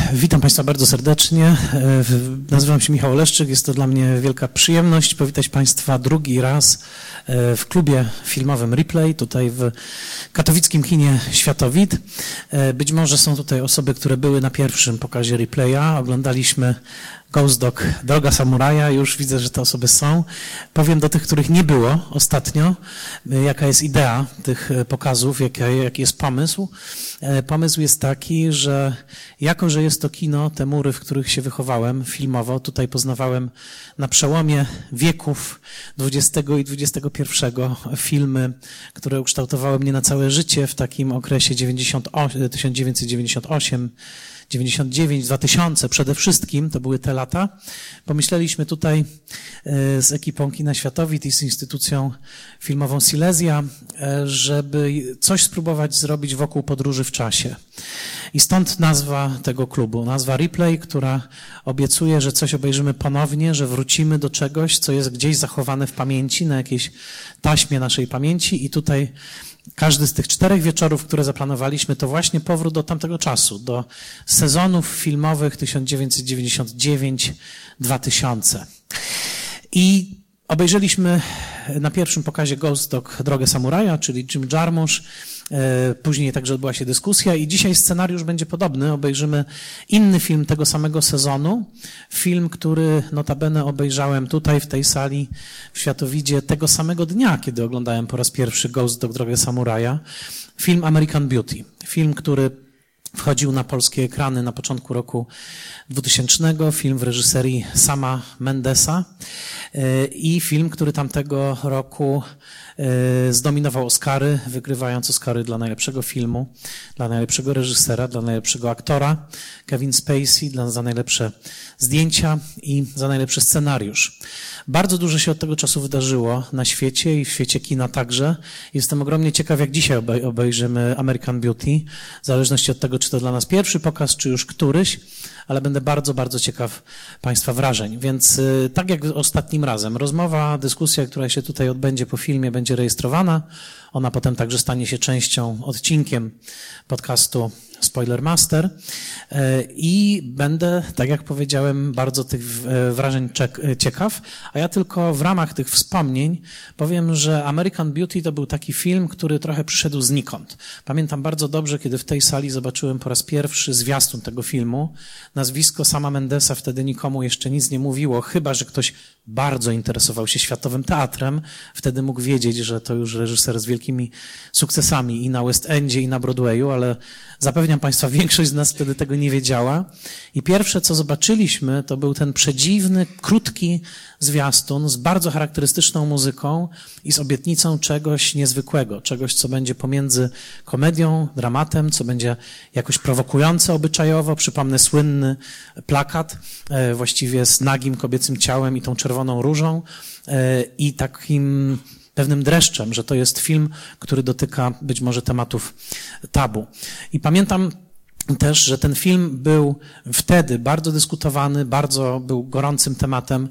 Witam Państwa bardzo serdecznie. Nazywam się Michał Oleszczyk. Jest to dla mnie wielka przyjemność powitać Państwa drugi raz w klubie filmowym Replay, tutaj w katowickim kinie Światowid. Być może są tutaj osoby, które były na pierwszym pokazie Replaya. Oglądaliśmy Ghost Dog, Droga Samuraja. Już widzę, że te osoby są. Powiem do tych, których nie było ostatnio, jaka jest idea tych pokazów, jaki jest pomysł. Pomysł jest taki, że jako, że jest to kino, te mury, w których się wychowałem filmowo, tutaj poznawałem na przełomie wieków XX i XXI filmy, które ukształtowały mnie na całe życie w takim okresie 1998, 99, 2000 przede wszystkim, to były te lata. Pomyśleliśmy tutaj z ekipą Kina Światowid i z instytucją filmową Silesia, żeby coś spróbować zrobić wokół podróży w czasie. I stąd nazwa tego klubu, nazwa Replay, która obiecuje, że coś obejrzymy ponownie, że wrócimy do czegoś, co jest gdzieś zachowane w pamięci, na jakiejś taśmie naszej pamięci i tutaj każdy z tych 4 wieczorów, które zaplanowaliśmy, to właśnie powrót do tamtego czasu, do sezonów filmowych 1999-2000. I obejrzeliśmy na pierwszym pokazie Ghost Dog Drogę Samuraja, czyli Jim Jarmusch. Później także odbyła się dyskusja i dzisiaj scenariusz będzie podobny. Obejrzymy inny film tego samego sezonu. Film, który notabene obejrzałem tutaj w tej sali w Światowidzie tego samego dnia, kiedy oglądałem po raz pierwszy Ghost Dog Drogę Samuraja. Film American Beauty. Film, który wchodził na polskie ekrany na początku roku 2000. Film w reżyserii Sama Mendesa i film, który tamtego roku zdominował Oscary, wygrywając Oscary dla najlepszego filmu, dla najlepszego reżysera, dla najlepszego aktora, Kevin Spacey, za najlepsze zdjęcia i za najlepszy scenariusz. Bardzo dużo się od tego czasu wydarzyło na świecie i w świecie kina także. Jestem ogromnie ciekaw, jak dzisiaj obejrzymy American Beauty, w zależności od tego, czy to dla nas pierwszy pokaz, czy już któryś, ale będę bardzo, bardzo ciekaw Państwa wrażeń. Więc tak jak ostatnim razem, rozmowa, dyskusja, która się tutaj odbędzie po filmie, będzie rejestrowana. Ona potem także stanie się odcinkiem podcastu Spoiler Master i będę, tak jak powiedziałem, bardzo tych wrażeń ciekaw, a ja tylko w ramach tych wspomnień powiem, że American Beauty to był taki film, który trochę przyszedł znikąd. Pamiętam bardzo dobrze, kiedy w tej sali zobaczyłem po raz pierwszy zwiastun tego filmu. Nazwisko Sama Mendesa wtedy nikomu jeszcze nic nie mówiło, chyba że ktoś bardzo interesował się światowym teatrem. Wtedy mógł wiedzieć, że to już reżyser z wielkimi sukcesami i na West Endzie, i na Broadwayu, ale zapewniam Państwa, większość z nas wtedy tego nie wiedziała. I pierwsze, co zobaczyliśmy, to był ten przedziwny, krótki zwiastun z bardzo charakterystyczną muzyką i z obietnicą czegoś niezwykłego, czegoś, co będzie pomiędzy komedią, dramatem, co będzie jakoś prowokujące obyczajowo. Przypomnę słynny plakat, właściwie z nagim kobiecym ciałem i tą czerwoną różą i takim pewnym dreszczem, że to jest film, który dotyka być może tematów tabu. I pamiętam też, że ten film był wtedy bardzo dyskutowany, bardzo był gorącym tematem.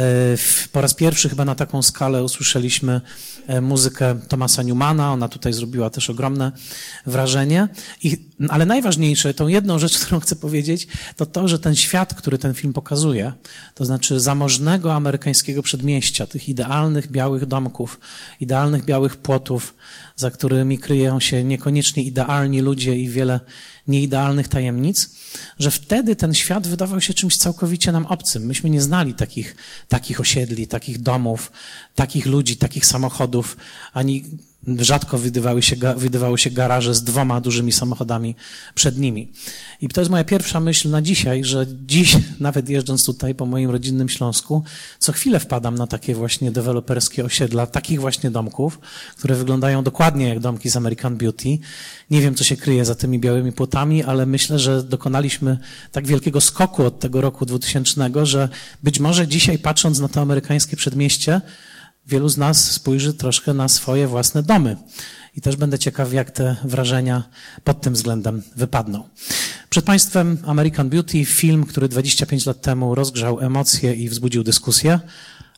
Po raz pierwszy chyba na taką skalę usłyszeliśmy muzykę Thomasa Newmana, ona tutaj zrobiła też ogromne wrażenie. Ale najważniejsze, tą jedną rzecz, którą chcę powiedzieć, to to, że ten świat, który ten film pokazuje, to znaczy zamożnego amerykańskiego przedmieścia, tych idealnych białych domków, idealnych białych płotów, za którymi kryją się niekoniecznie idealni ludzie i wiele nieidealnych tajemnic, że wtedy ten świat wydawał się czymś całkowicie nam obcym. Myśmy nie znali takich osiedli, takich domów, takich ludzi, takich samochodów, ani rzadko wydawały się garaże z 2 dużymi samochodami przed nimi. I to jest moja pierwsza myśl na dzisiaj, że dziś, nawet jeżdżąc tutaj po moim rodzinnym Śląsku, co chwilę wpadam na takie właśnie deweloperskie osiedla, takich właśnie domków, które wyglądają dokładnie jak domki z American Beauty. Nie wiem, co się kryje za tymi białymi płotami, ale myślę, że dokonaliśmy tak wielkiego skoku od tego roku 2000, że być może dzisiaj, patrząc na to amerykańskie przedmieście, wielu z nas spojrzy troszkę na swoje własne domy. I też będę ciekaw, jak te wrażenia pod tym względem wypadną. Przed Państwem American Beauty, film, który 25 lat temu rozgrzał emocje i wzbudził dyskusję,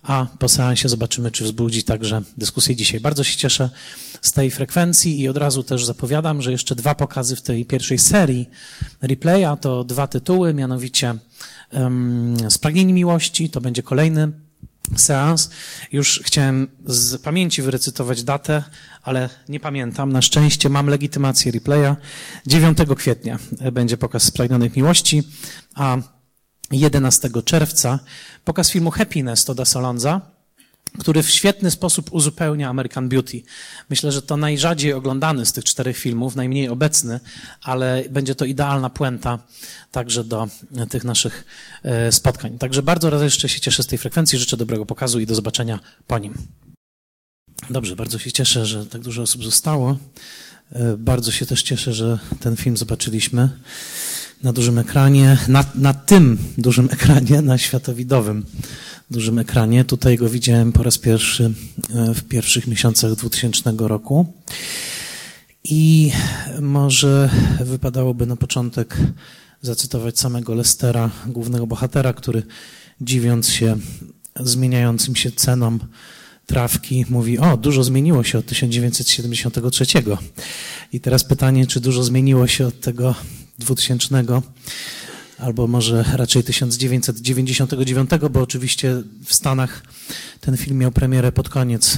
a po seansie zobaczymy, czy wzbudzi także dyskusję dzisiaj. Bardzo się cieszę z tej frekwencji i od razu też zapowiadam, że jeszcze 2 pokazy w tej pierwszej serii replaya, to 2 tytuły, mianowicie Spragnieni miłości, to będzie kolejny seans. Już chciałem z pamięci wyrecytować datę, ale nie pamiętam. Na szczęście mam legitymację replaya. 9 kwietnia będzie pokaz Spragnionych miłości, a 11 czerwca pokaz filmu Happiness Todda Solondza, który w świetny sposób uzupełnia American Beauty. Myślę, że to najrzadziej oglądany z tych 4 filmów, najmniej obecny, ale będzie to idealna puenta także do tych naszych spotkań. Także bardzo raz jeszcze się cieszę z tej frekwencji, życzę dobrego pokazu i do zobaczenia po nim. Dobrze, bardzo się cieszę, że tak dużo osób zostało. Bardzo się też cieszę, że ten film zobaczyliśmy na dużym ekranie, na tym dużym ekranie, na światowidowym dużym ekranie. Tutaj go widziałem po raz pierwszy w pierwszych miesiącach 2000 roku. I może wypadałoby na początek zacytować samego Lestera, głównego bohatera, który dziwiąc się zmieniającym się cenom trawki, mówi: o, dużo zmieniło się od 1973. I teraz pytanie, czy dużo zmieniło się od tego 2000, albo może raczej 1999, bo oczywiście w Stanach ten film miał premierę pod koniec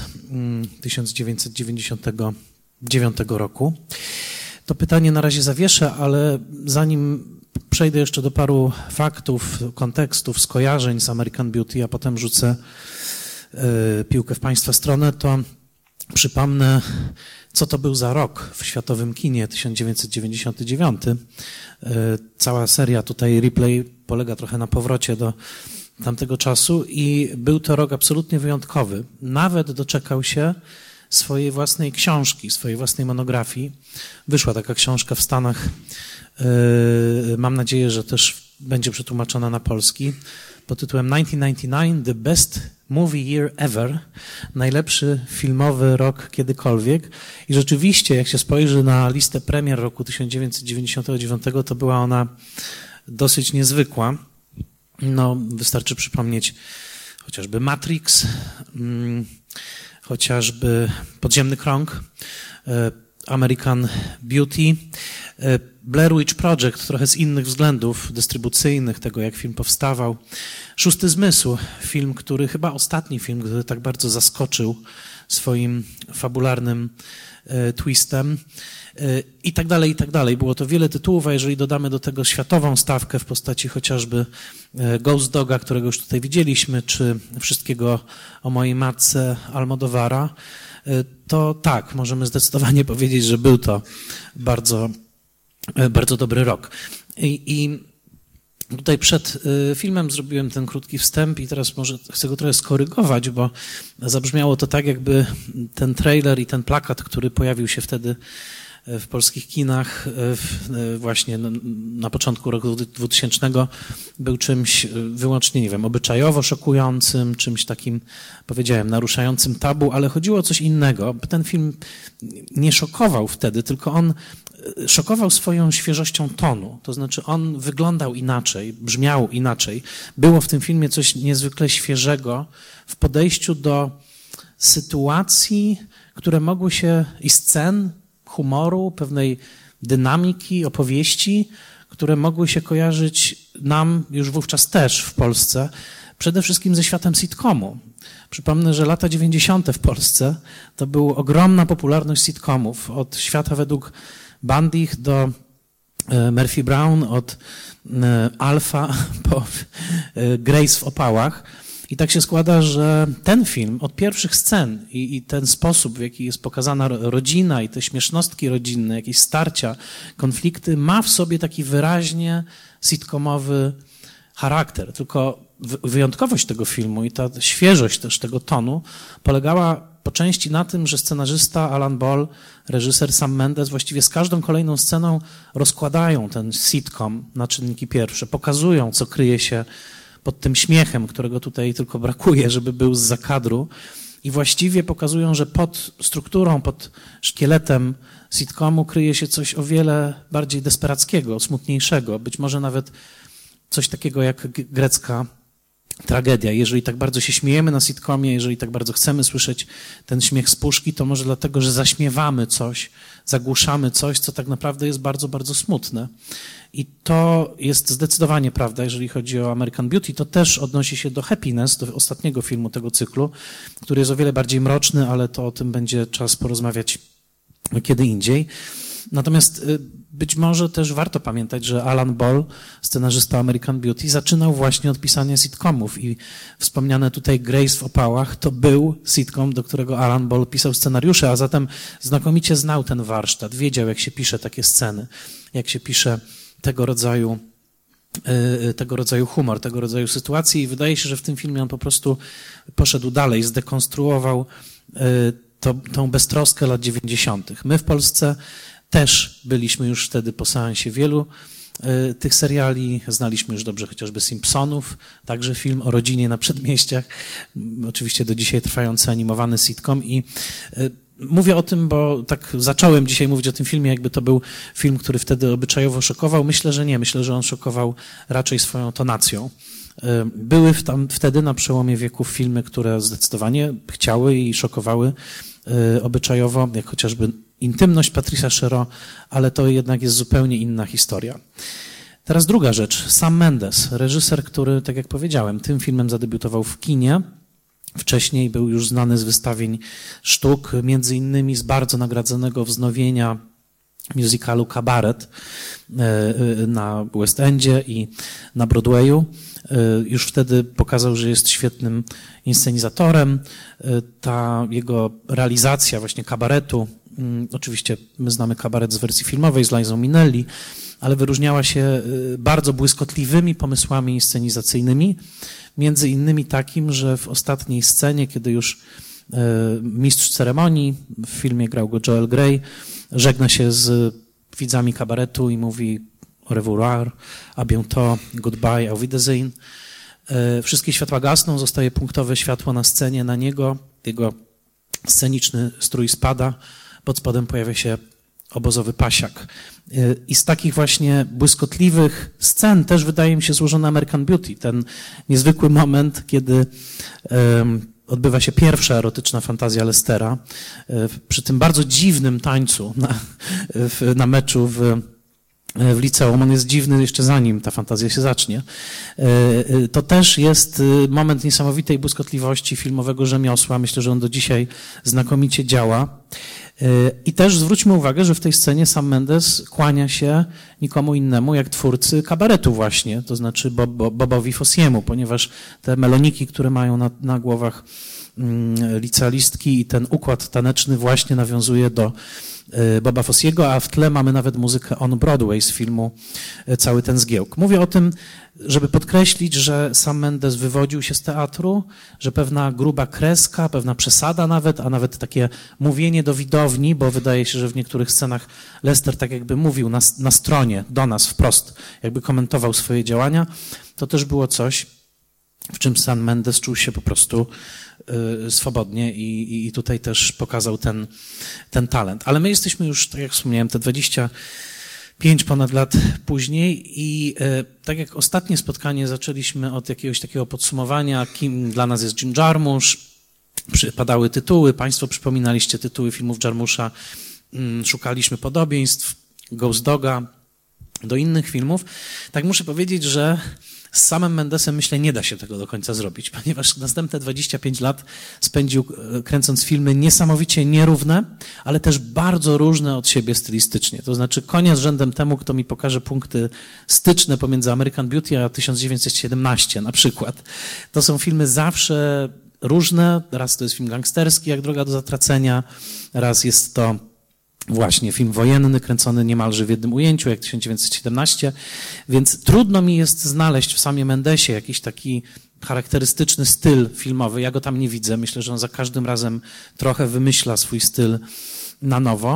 1999 roku. To pytanie na razie zawieszę, ale zanim przejdę jeszcze do paru faktów, kontekstów, skojarzeń z American Beauty, a potem rzucę piłkę w Państwa stronę, to przypomnę, co to był za rok w światowym kinie, 1999. Cała seria tutaj replay polega trochę na powrocie do tamtego czasu i był to rok absolutnie wyjątkowy. Nawet doczekał się swojej własnej książki, swojej własnej monografii. Wyszła taka książka w Stanach. Mam nadzieję, że też będzie przetłumaczona na polski pod tytułem 1999 The Best Movie Year Ever. Najlepszy filmowy rok kiedykolwiek. I rzeczywiście, jak się spojrzy na listę premier roku 1999, to była ona dosyć niezwykła. No, wystarczy przypomnieć chociażby Matrix, chociażby Podziemny Krąg, American Beauty, Blair Witch Project, trochę z innych względów dystrybucyjnych, tego jak film powstawał. Szósty Zmysł, film, który chyba ostatni film, który tak bardzo zaskoczył swoim fabularnym twistem i tak dalej, i tak dalej. Było to wiele tytułów, a jeżeli dodamy do tego światową stawkę w postaci chociażby Ghost Doga, którego już tutaj widzieliśmy, czy Wszystkiego o mojej matce Almodovara, to tak, możemy zdecydowanie powiedzieć, że był to bardzo, bardzo dobry rok. I tutaj przed filmem zrobiłem ten krótki wstęp i teraz może chcę go trochę skorygować, bo zabrzmiało to tak, jakby ten trailer i ten plakat, który pojawił się wtedy w polskich kinach właśnie na początku roku 2000 był czymś wyłącznie, nie wiem, obyczajowo szokującym, czymś takim, powiedziałem, naruszającym tabu, ale chodziło o coś innego. Ten film nie szokował wtedy, tylko on szokował swoją świeżością tonu. To znaczy on wyglądał inaczej, brzmiał inaczej. Było w tym filmie coś niezwykle świeżego w podejściu do sytuacji, które mogły się i scen, humoru, pewnej dynamiki, opowieści, które mogły się kojarzyć nam już wówczas też w Polsce, przede wszystkim ze światem sitcomu. Przypomnę, że lata 90. w Polsce to była ogromna popularność sitcomów, od Świata według Bandich do Murphy Brown, od Alfa po Grace w opałach. I tak się składa, że ten film od pierwszych scen i ten sposób, w jaki jest pokazana rodzina i te śmiesznostki rodzinne, jakieś starcia, konflikty, ma w sobie taki wyraźnie sitcomowy charakter. Tylko wyjątkowość tego filmu i ta świeżość też tego tonu polegała po części na tym, że scenarzysta Alan Ball, reżyser Sam Mendes właściwie z każdą kolejną sceną rozkładają ten sitcom na czynniki pierwsze, pokazują, co kryje się pod tym śmiechem, którego tutaj tylko brakuje, żeby był zza kadru i właściwie pokazują, że pod strukturą, pod szkieletem sitcomu kryje się coś o wiele bardziej desperackiego, smutniejszego, być może nawet coś takiego jak grecka tragedia. Jeżeli tak bardzo się śmiejemy na sitcomie, jeżeli tak bardzo chcemy słyszeć ten śmiech z puszki, to może dlatego, że zaśmiewamy coś, zagłuszamy coś, co tak naprawdę jest bardzo, bardzo smutne. I to jest zdecydowanie prawda, jeżeli chodzi o American Beauty. To też odnosi się do Happiness, do ostatniego filmu tego cyklu, który jest o wiele bardziej mroczny, ale to o tym będzie czas porozmawiać kiedy indziej. Natomiast być może też warto pamiętać, że Alan Ball, scenarzysta American Beauty, zaczynał właśnie od pisania sitcomów i wspomniane tutaj Grace w opałach to był sitcom, do którego Alan Ball pisał scenariusze, a zatem znakomicie znał ten warsztat, wiedział, jak się pisze takie sceny, jak się pisze tego rodzaju humor, tego rodzaju sytuacje i wydaje się, że w tym filmie on po prostu poszedł dalej, zdekonstruował tą beztroskę lat 90. My w Polsce też byliśmy już wtedy po seansie wielu tych seriali, znaliśmy już dobrze chociażby Simpsonów, także film o rodzinie na przedmieściach, oczywiście do dzisiaj trwający animowany sitcom i mówię o tym, bo tak zacząłem dzisiaj mówić o tym filmie, jakby to był film, który wtedy obyczajowo szokował. Myślę, że nie. Myślę, że on szokował raczej swoją tonacją. Były wtedy na przełomie wieków filmy, które zdecydowanie chciały i szokowały obyczajowo, jak chociażby Intymność Patricia Chereau, ale to jednak jest zupełnie inna historia. Teraz druga rzecz. Sam Mendes, reżyser, który, tak jak powiedziałem, tym filmem zadebiutował w kinie. Wcześniej był już znany z wystawień sztuk, między innymi z bardzo nagradzonego wznowienia musicalu Cabaret na West Endzie i na Broadwayu. Już wtedy pokazał, że jest świetnym inscenizatorem. Ta jego realizacja właśnie kabaretu, oczywiście my znamy kabaret z wersji filmowej z Lizą Minnelli, ale wyróżniała się bardzo błyskotliwymi pomysłami inscenizacyjnymi, między innymi takim, że w ostatniej scenie, kiedy już mistrz ceremonii, w filmie grał go Joel Grey, żegna się z widzami kabaretu i mówi au revoir, à bientôt, goodbye, auf Wiedersehen. Wszystkie światła gasną, zostaje punktowe światło na scenie na niego, jego sceniczny strój spada, pod spodem pojawia się obozowy pasiak. I z takich właśnie błyskotliwych scen też wydaje mi się złożony American Beauty. Ten niezwykły moment, kiedy odbywa się pierwsza erotyczna fantazja Lestera przy tym bardzo dziwnym tańcu na meczu w liceum. On jest dziwny jeszcze zanim ta fantazja się zacznie. To też jest moment niesamowitej błyskotliwości filmowego rzemiosła. Myślę, że on do dzisiaj znakomicie działa. I też zwróćmy uwagę, że w tej scenie Sam Mendes kłania się nikomu innemu jak twórcy kabaretu właśnie, to znaczy Bobowi Fossiemu, ponieważ te meloniki, które mają na głowach licealistki i ten układ taneczny właśnie nawiązuje do Boba Fossiego, a w tle mamy nawet muzykę On Broadway z filmu Cały ten zgiełk. Mówię o tym, żeby podkreślić, że Sam Mendes wywodził się z teatru, że pewna gruba kreska, pewna przesada nawet, a nawet takie mówienie do widowni, bo wydaje się, że w niektórych scenach Lester tak jakby mówił na stronie, do nas wprost, jakby komentował swoje działania, to też było coś, w czym Sam Mendes czuł się po prostu swobodnie i tutaj też pokazał ten talent. Ale my jesteśmy już, tak jak wspomniałem, te 25 ponad lat później i tak jak ostatnie spotkanie zaczęliśmy od jakiegoś takiego podsumowania, kim dla nas jest Jim Jarmusch, padały tytuły, państwo przypominaliście tytuły filmów Jarmusza, szukaliśmy podobieństw, Ghost Doga do innych filmów. Tak muszę powiedzieć, że z samym Mendesem, myślę, nie da się tego do końca zrobić, ponieważ następne 25 lat spędził kręcąc filmy niesamowicie nierówne, ale też bardzo różne od siebie stylistycznie. To znaczy konia z rzędem temu, kto mi pokaże punkty styczne pomiędzy American Beauty a 1917 na przykład. To są filmy zawsze różne. Raz to jest film gangsterski, jak Droga do zatracenia, raz jest to właśnie film wojenny, kręcony niemalże w jednym ujęciu, jak 1917, więc trudno mi jest znaleźć w samym Mendesie jakiś taki charakterystyczny styl filmowy. Ja go tam nie widzę. Myślę, że on za każdym razem trochę wymyśla swój styl na nowo.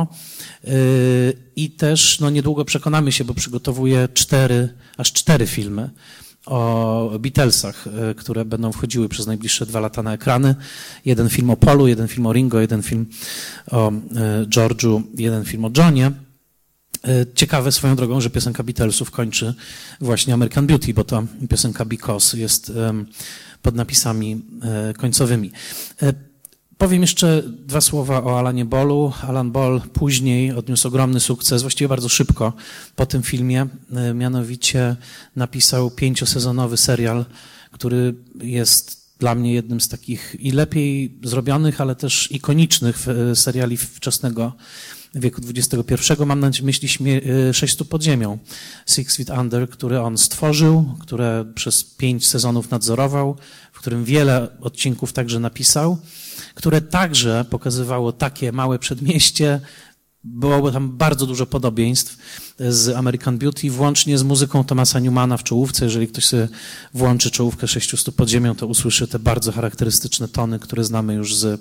I też niedługo przekonamy się, bo przygotowuję aż cztery filmy o Beatlesach, które będą wchodziły przez najbliższe 2 lata na ekrany. Jeden film o Paulu, jeden film o Ringo, jeden film o George'u, jeden film o Johnie. Ciekawe swoją drogą, że piosenka Beatlesów kończy właśnie American Beauty, bo to piosenka Because jest pod napisami końcowymi. Powiem jeszcze 2 słowa o Alanie Ballu. Alan Ball później odniósł ogromny sukces, właściwie bardzo szybko po tym filmie. Mianowicie napisał 5-sezonowy serial, który jest dla mnie jednym z takich i lepiej zrobionych, ale też ikonicznych seriali wczesnego wieku XXI. Mam na myśli 600 pod ziemią, 6 Feet Under, który on stworzył, które przez 5 sezonów nadzorował, w którym wiele odcinków także napisał, które także pokazywało takie małe przedmieście. Było tam bardzo dużo podobieństw z American Beauty, włącznie z muzyką Thomasa Newmana w czołówce. Jeżeli ktoś sobie włączy czołówkę 600 pod ziemią, to usłyszy te bardzo charakterystyczne tony, które znamy już z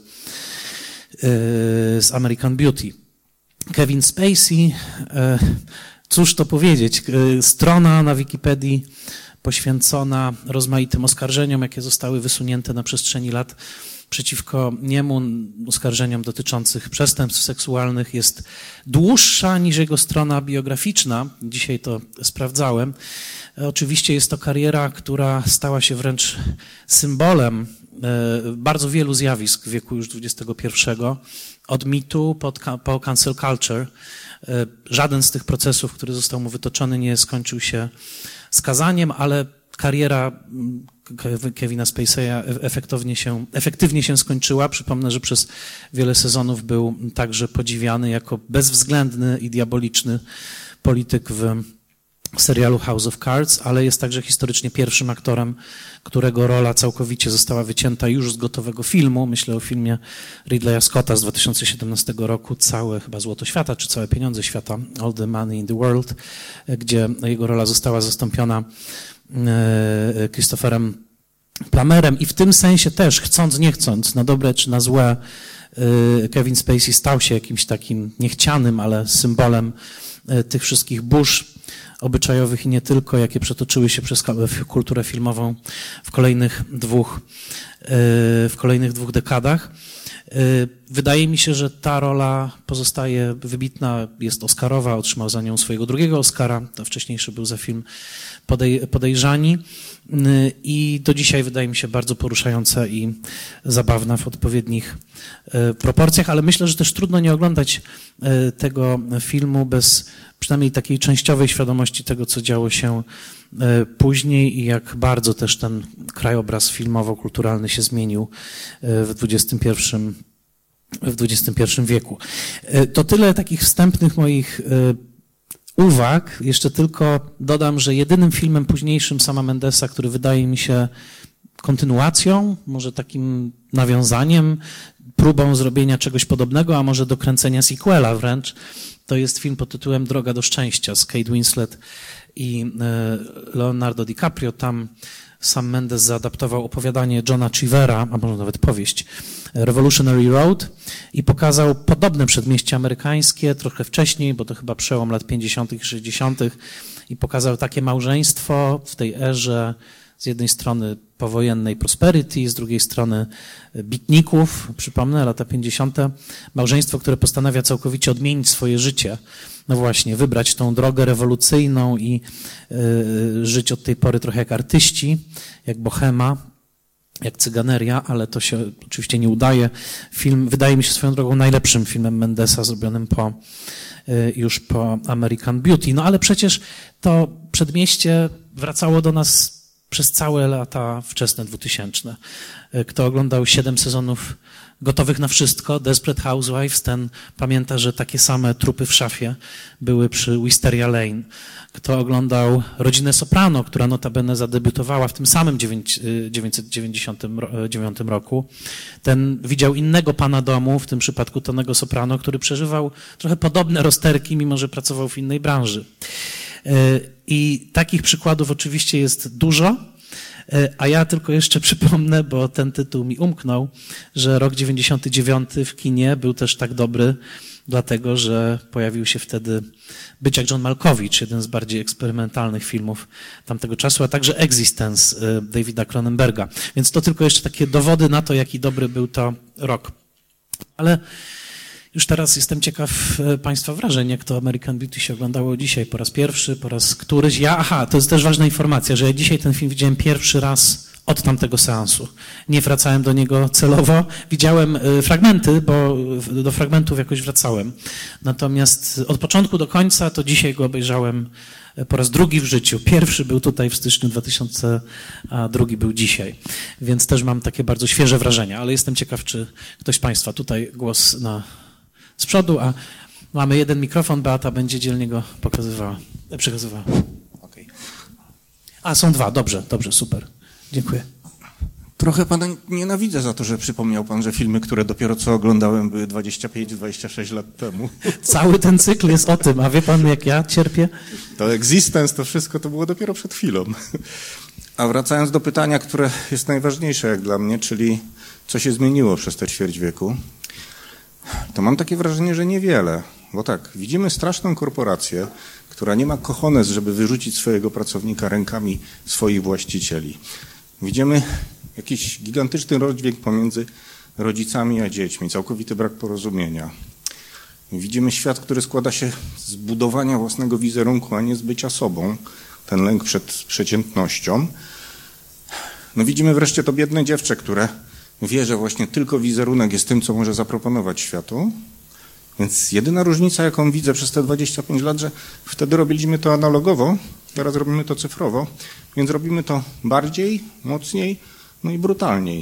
American Beauty. Kevin Spacey, cóż to powiedzieć, strona na Wikipedii poświęcona rozmaitym oskarżeniom, jakie zostały wysunięte na przestrzeni lat przeciwko niemu, oskarżeniom dotyczących przestępstw seksualnych, jest dłuższa niż jego strona biograficzna. Dzisiaj to sprawdzałem. Oczywiście jest to kariera, która stała się wręcz symbolem bardzo wielu zjawisk w wieku już XXI, od mitu po cancel culture. Żaden z tych procesów, który został mu wytoczony, nie skończył się skazaniem, ale kariera Kevina Spacey'a efektywnie się skończyła. Przypomnę, że przez wiele sezonów był także podziwiany jako bezwzględny i diaboliczny polityk w serialu House of Cards, ale jest także historycznie pierwszym aktorem, którego rola całkowicie została wycięta już z gotowego filmu. Myślę o filmie Ridleya Scotta z 2017 roku, Całe chyba złoto świata, czy Całe pieniądze świata, All the Money in the World, gdzie jego rola została zastąpiona Christopherem Plummerem i w tym sensie też, chcąc nie chcąc, na dobre czy na złe, Kevin Spacey stał się jakimś takim niechcianym, ale symbolem tych wszystkich burz obyczajowych i nie tylko, jakie przetoczyły się przez kulturę filmową w kolejnych dwóch dekadach. Wydaje mi się, że ta rola pozostaje wybitna, jest oscarowa, otrzymał za nią swojego drugiego Oscara, to wcześniejszy był za film Podejrzani i do dzisiaj wydaje mi się bardzo poruszająca i zabawna w odpowiednich proporcjach, ale myślę, że też trudno nie oglądać tego filmu bez przynajmniej takiej częściowej świadomości tego, co działo się później i jak bardzo też ten krajobraz filmowo-kulturalny się zmienił w XXI wieku. To tyle takich wstępnych moich uwag. Jeszcze tylko dodam, że jedynym filmem późniejszym Sama Mendesa, który wydaje mi się kontynuacją, może takim nawiązaniem, próbą zrobienia czegoś podobnego, a może dokręcenia sequela wręcz, to jest film pod tytułem Droga do szczęścia z Kate Winslet i Leonardo DiCaprio. Tam Sam Mendes zaadaptował opowiadanie Johna Cheevera, a może nawet powieść, Revolutionary Road i pokazał podobne przedmieście amerykańskie, trochę wcześniej, bo to chyba przełom lat 50. i 60. i pokazał takie małżeństwo w tej erze z jednej strony powojennej prosperity, z drugiej strony bitników, przypomnę, lata 50. Małżeństwo, które postanawia całkowicie odmienić swoje życie. No właśnie, wybrać tą drogę rewolucyjną i żyć od tej pory trochę jak artyści, jak bohema, jak cyganeria, ale to się oczywiście nie udaje. Film wydaje mi się swoją drogą najlepszym filmem Mendesa, zrobionym już po American Beauty. No ale przecież to przedmieście wracało do nas przez całe lata wczesne 2000. Kto oglądał 7 sezonów Gotowych na wszystko, Desperate Housewives, ten pamięta, że takie same trupy w szafie były przy Wisteria Lane. Kto oglądał Rodzinę Soprano, która notabene zadebiutowała w tym samym 1999 roku, ten widział innego pana domu, w tym przypadku Tonego Soprano, który przeżywał trochę podobne rozterki, mimo że pracował w innej branży. I takich przykładów oczywiście jest dużo, a ja tylko jeszcze przypomnę, bo ten tytuł mi umknął, że rok 99 w kinie był też tak dobry, dlatego że pojawił się wtedy Być jak John Malkovich, jeden z bardziej eksperymentalnych filmów tamtego czasu, a także Existence Davida Cronenberga. Więc to tylko jeszcze takie dowody na to, jaki dobry był to rok. Ale Już teraz jestem ciekaw Państwa wrażeń, jak to American Beauty się oglądało dzisiaj po raz pierwszy, po raz któryś. To jest też ważna informacja, że ja dzisiaj ten film widziałem pierwszy raz od tamtego seansu. Nie wracałem do niego celowo. Widziałem fragmenty, bo do fragmentów jakoś wracałem. Natomiast od początku do końca to dzisiaj go obejrzałem po raz drugi w życiu. Pierwszy był tutaj w styczniu 2000, a drugi był dzisiaj. Więc też mam takie bardzo świeże wrażenia, ale jestem ciekaw, czy ktoś z Państwa tutaj głos z przodu, a mamy jeden mikrofon, Beata będzie dzielnie go przekazywała. Okay. Są dwa, dobrze, super. Dziękuję. Trochę pana nienawidzę za to, że przypomniał pan, że filmy, które dopiero co oglądałem, były 25-26 lat temu. Cały ten cykl jest o tym, a wie pan, jak ja cierpię? To Existence, to wszystko to było dopiero przed chwilą. A wracając do pytania, które jest najważniejsze jak dla mnie, czyli co się zmieniło przez te ćwierć wieku, to mam takie wrażenie, że niewiele. Bo tak, widzimy straszną korporację, która nie ma cojones, żeby wyrzucić swojego pracownika rękami swoich właścicieli. Widzimy jakiś gigantyczny rozdźwięk pomiędzy rodzicami a dziećmi, całkowity brak porozumienia. Widzimy świat, który składa się z budowania własnego wizerunku, a nie z bycia sobą, ten lęk przed przeciętnością. No widzimy wreszcie to biedne dziewczę, które wie, że właśnie tylko wizerunek jest tym, co może zaproponować światu. Więc jedyna różnica, jaką widzę przez te 25 lat, że wtedy robiliśmy to analogowo, teraz robimy to cyfrowo, więc robimy to bardziej, mocniej, no i brutalniej.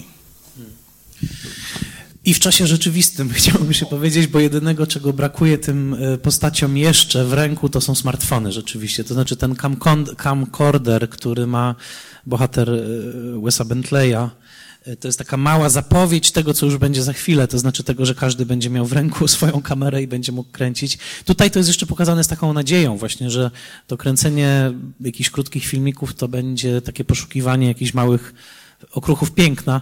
I w czasie rzeczywistym chciałbym się powiedzieć, bo jedynego, czego brakuje tym postaciom jeszcze w ręku, to są smartfony rzeczywiście. To znaczy ten camcorder, który ma bohater Wesa Bentleya, to jest taka mała zapowiedź tego, co już będzie za chwilę, to znaczy tego, że każdy będzie miał w ręku swoją kamerę i będzie mógł kręcić. Tutaj to jest jeszcze pokazane z taką nadzieją właśnie, że to kręcenie jakichś krótkich filmików to będzie takie poszukiwanie jakichś małych okruchów piękna.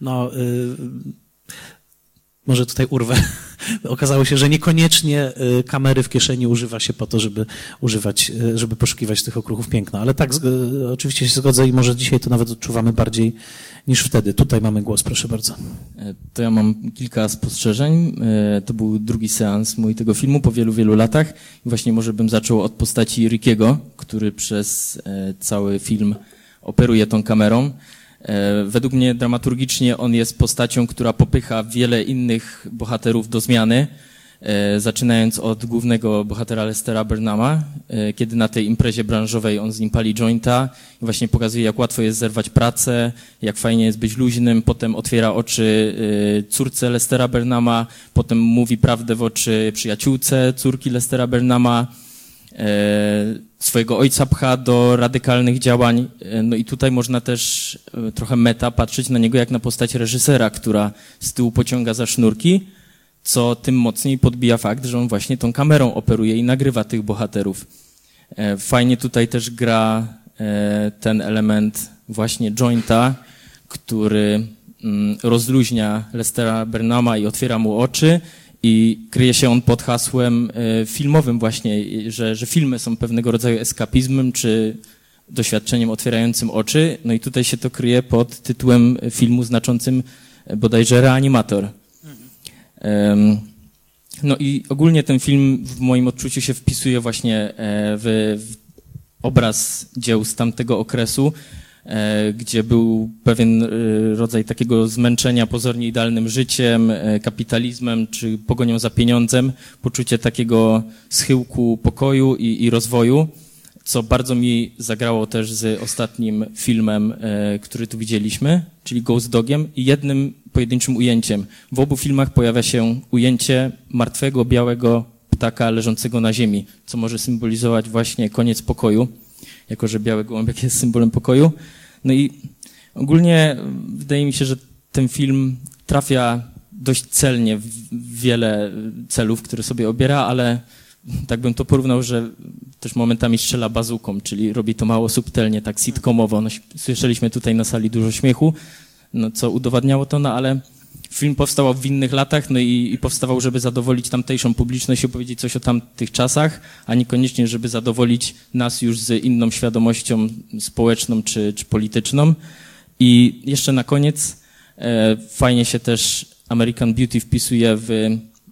Może tutaj urwę. Okazało się, że niekoniecznie kamery w kieszeni używa się po to, żeby poszukiwać tych okruchów piękna. Ale tak, oczywiście się zgodzę i może dzisiaj to nawet odczuwamy bardziej niż wtedy. Tutaj mamy głos, proszę bardzo. To ja mam kilka spostrzeżeń. To był drugi seans mój tego filmu po wielu, wielu latach. I właśnie może bym zaczął od postaci Rickiego, który przez cały film operuje tą kamerą. Według mnie dramaturgicznie on jest postacią, która popycha wiele innych bohaterów do zmiany, zaczynając od głównego bohatera Lestera Burnhama, kiedy na tej imprezie branżowej on z nim pali jointa i właśnie pokazuje, jak łatwo jest zerwać pracę, jak fajnie jest być luźnym, potem otwiera oczy córce Lestera Burnhama, potem mówi prawdę w oczy przyjaciółce córki Lestera Burnhama, swojego ojca pcha do radykalnych działań. No i tutaj można też trochę meta patrzeć na niego jak na postać reżysera, która z tyłu pociąga za sznurki, co tym mocniej podbija fakt, że on właśnie tą kamerą operuje i nagrywa tych bohaterów. Fajnie tutaj też gra ten element właśnie jointa, który rozluźnia Lestera Burnhama i otwiera mu oczy. I kryje się on pod hasłem filmowym właśnie, że filmy są pewnego rodzaju eskapizmem czy doświadczeniem otwierającym oczy. No i tutaj się to kryje pod tytułem filmu znaczącym bodajże Reanimator. No i ogólnie ten film w moim odczuciu się wpisuje właśnie w obraz dzieł z tamtego okresu, gdzie był pewien rodzaj takiego zmęczenia pozornie idealnym życiem, kapitalizmem czy pogonią za pieniądzem, poczucie takiego schyłku pokoju i rozwoju, co bardzo mi zagrało też z ostatnim filmem, który tu widzieliśmy, czyli Ghost Dogiem i jednym pojedynczym ujęciem. W obu filmach pojawia się ujęcie martwego, białego ptaka leżącego na ziemi, co może symbolizować właśnie koniec pokoju, jako że biały gołąbek jest symbolem pokoju. No i ogólnie wydaje mi się, że ten film trafia dość celnie w wiele celów, które sobie obiera, ale tak bym to porównał, że też momentami strzela bazuką, czyli robi to mało subtelnie, tak sitcomowo. No, słyszeliśmy tutaj na sali dużo śmiechu, no, co udowadniało to, no ale film powstał w innych latach, no i powstawał, żeby zadowolić tamtejszą publiczność i opowiedzieć coś o tamtych czasach, a niekoniecznie, żeby zadowolić nas już z inną świadomością społeczną czy polityczną. I jeszcze na koniec fajnie się też American Beauty wpisuje w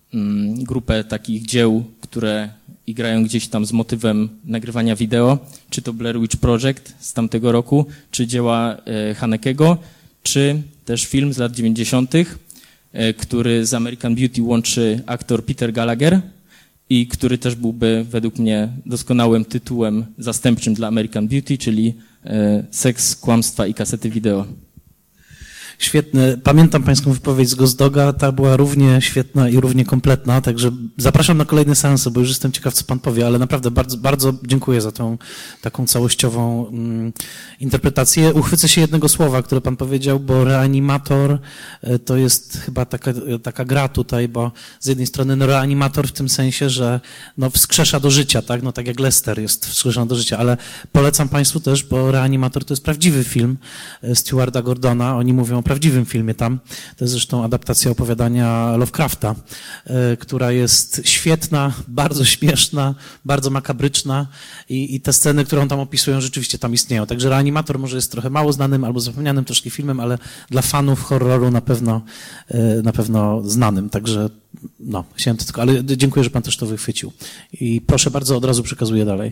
grupę takich dzieł, które grają gdzieś tam z motywem nagrywania wideo, czy to Blair Witch Project z tamtego roku, czy dzieła Hanekego, czy też film z lat 90., który z American Beauty łączy aktor Peter Gallagher i który też byłby według mnie doskonałym tytułem zastępczym dla American Beauty, czyli Seks, kłamstwa i kasety wideo. Świetne. Pamiętam pańską wypowiedź z Gozdoga, ta była równie świetna i równie kompletna, także zapraszam na kolejne seanse, bo już jestem ciekaw, co pan powie, ale naprawdę bardzo, bardzo dziękuję za tą taką całościową interpretację. Uchwycę się jednego słowa, które pan powiedział, bo reanimator to jest chyba taka gra tutaj, bo z jednej strony no, reanimator w tym sensie, że no, wskrzesza do życia, tak? No tak jak Lester jest wskrzeszony do życia, ale polecam państwu też, bo reanimator to jest prawdziwy film Stewarda Gordona, oni mówią o prawdziwym filmie tam. To jest zresztą adaptacja opowiadania Lovecrafta, która jest świetna, bardzo śmieszna, bardzo makabryczna i te sceny, które on tam opisują, rzeczywiście tam istnieją. Także Reanimator może jest trochę mało znanym albo zapomnianym troszkę filmem, ale dla fanów horroru na pewno znanym. Także no, chciałem to tylko, ale dziękuję, że pan też to wychwycił. I proszę bardzo, od razu przekazuję dalej.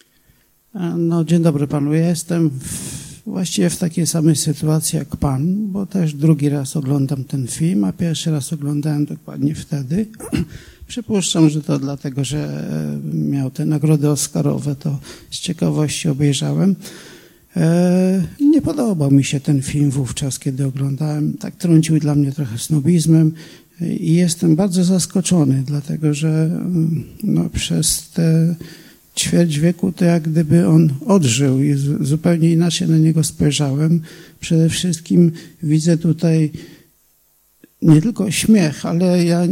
No, dzień dobry panu. Ja jestem właściwie w takiej samej sytuacji jak pan, bo też drugi raz oglądam ten film, a pierwszy raz oglądałem dokładnie wtedy. Przypuszczam, że to dlatego, że miał te nagrody Oscarowe, to z ciekawości obejrzałem. Nie podobał mi się ten film wówczas, kiedy oglądałem. Tak trącił dla mnie trochę snobizmem i jestem bardzo zaskoczony, dlatego że no, przez te ćwierć wieku to jak gdyby on odżył i zupełnie inaczej na niego spojrzałem. Przede wszystkim widzę tutaj nie tylko śmiech, ale ja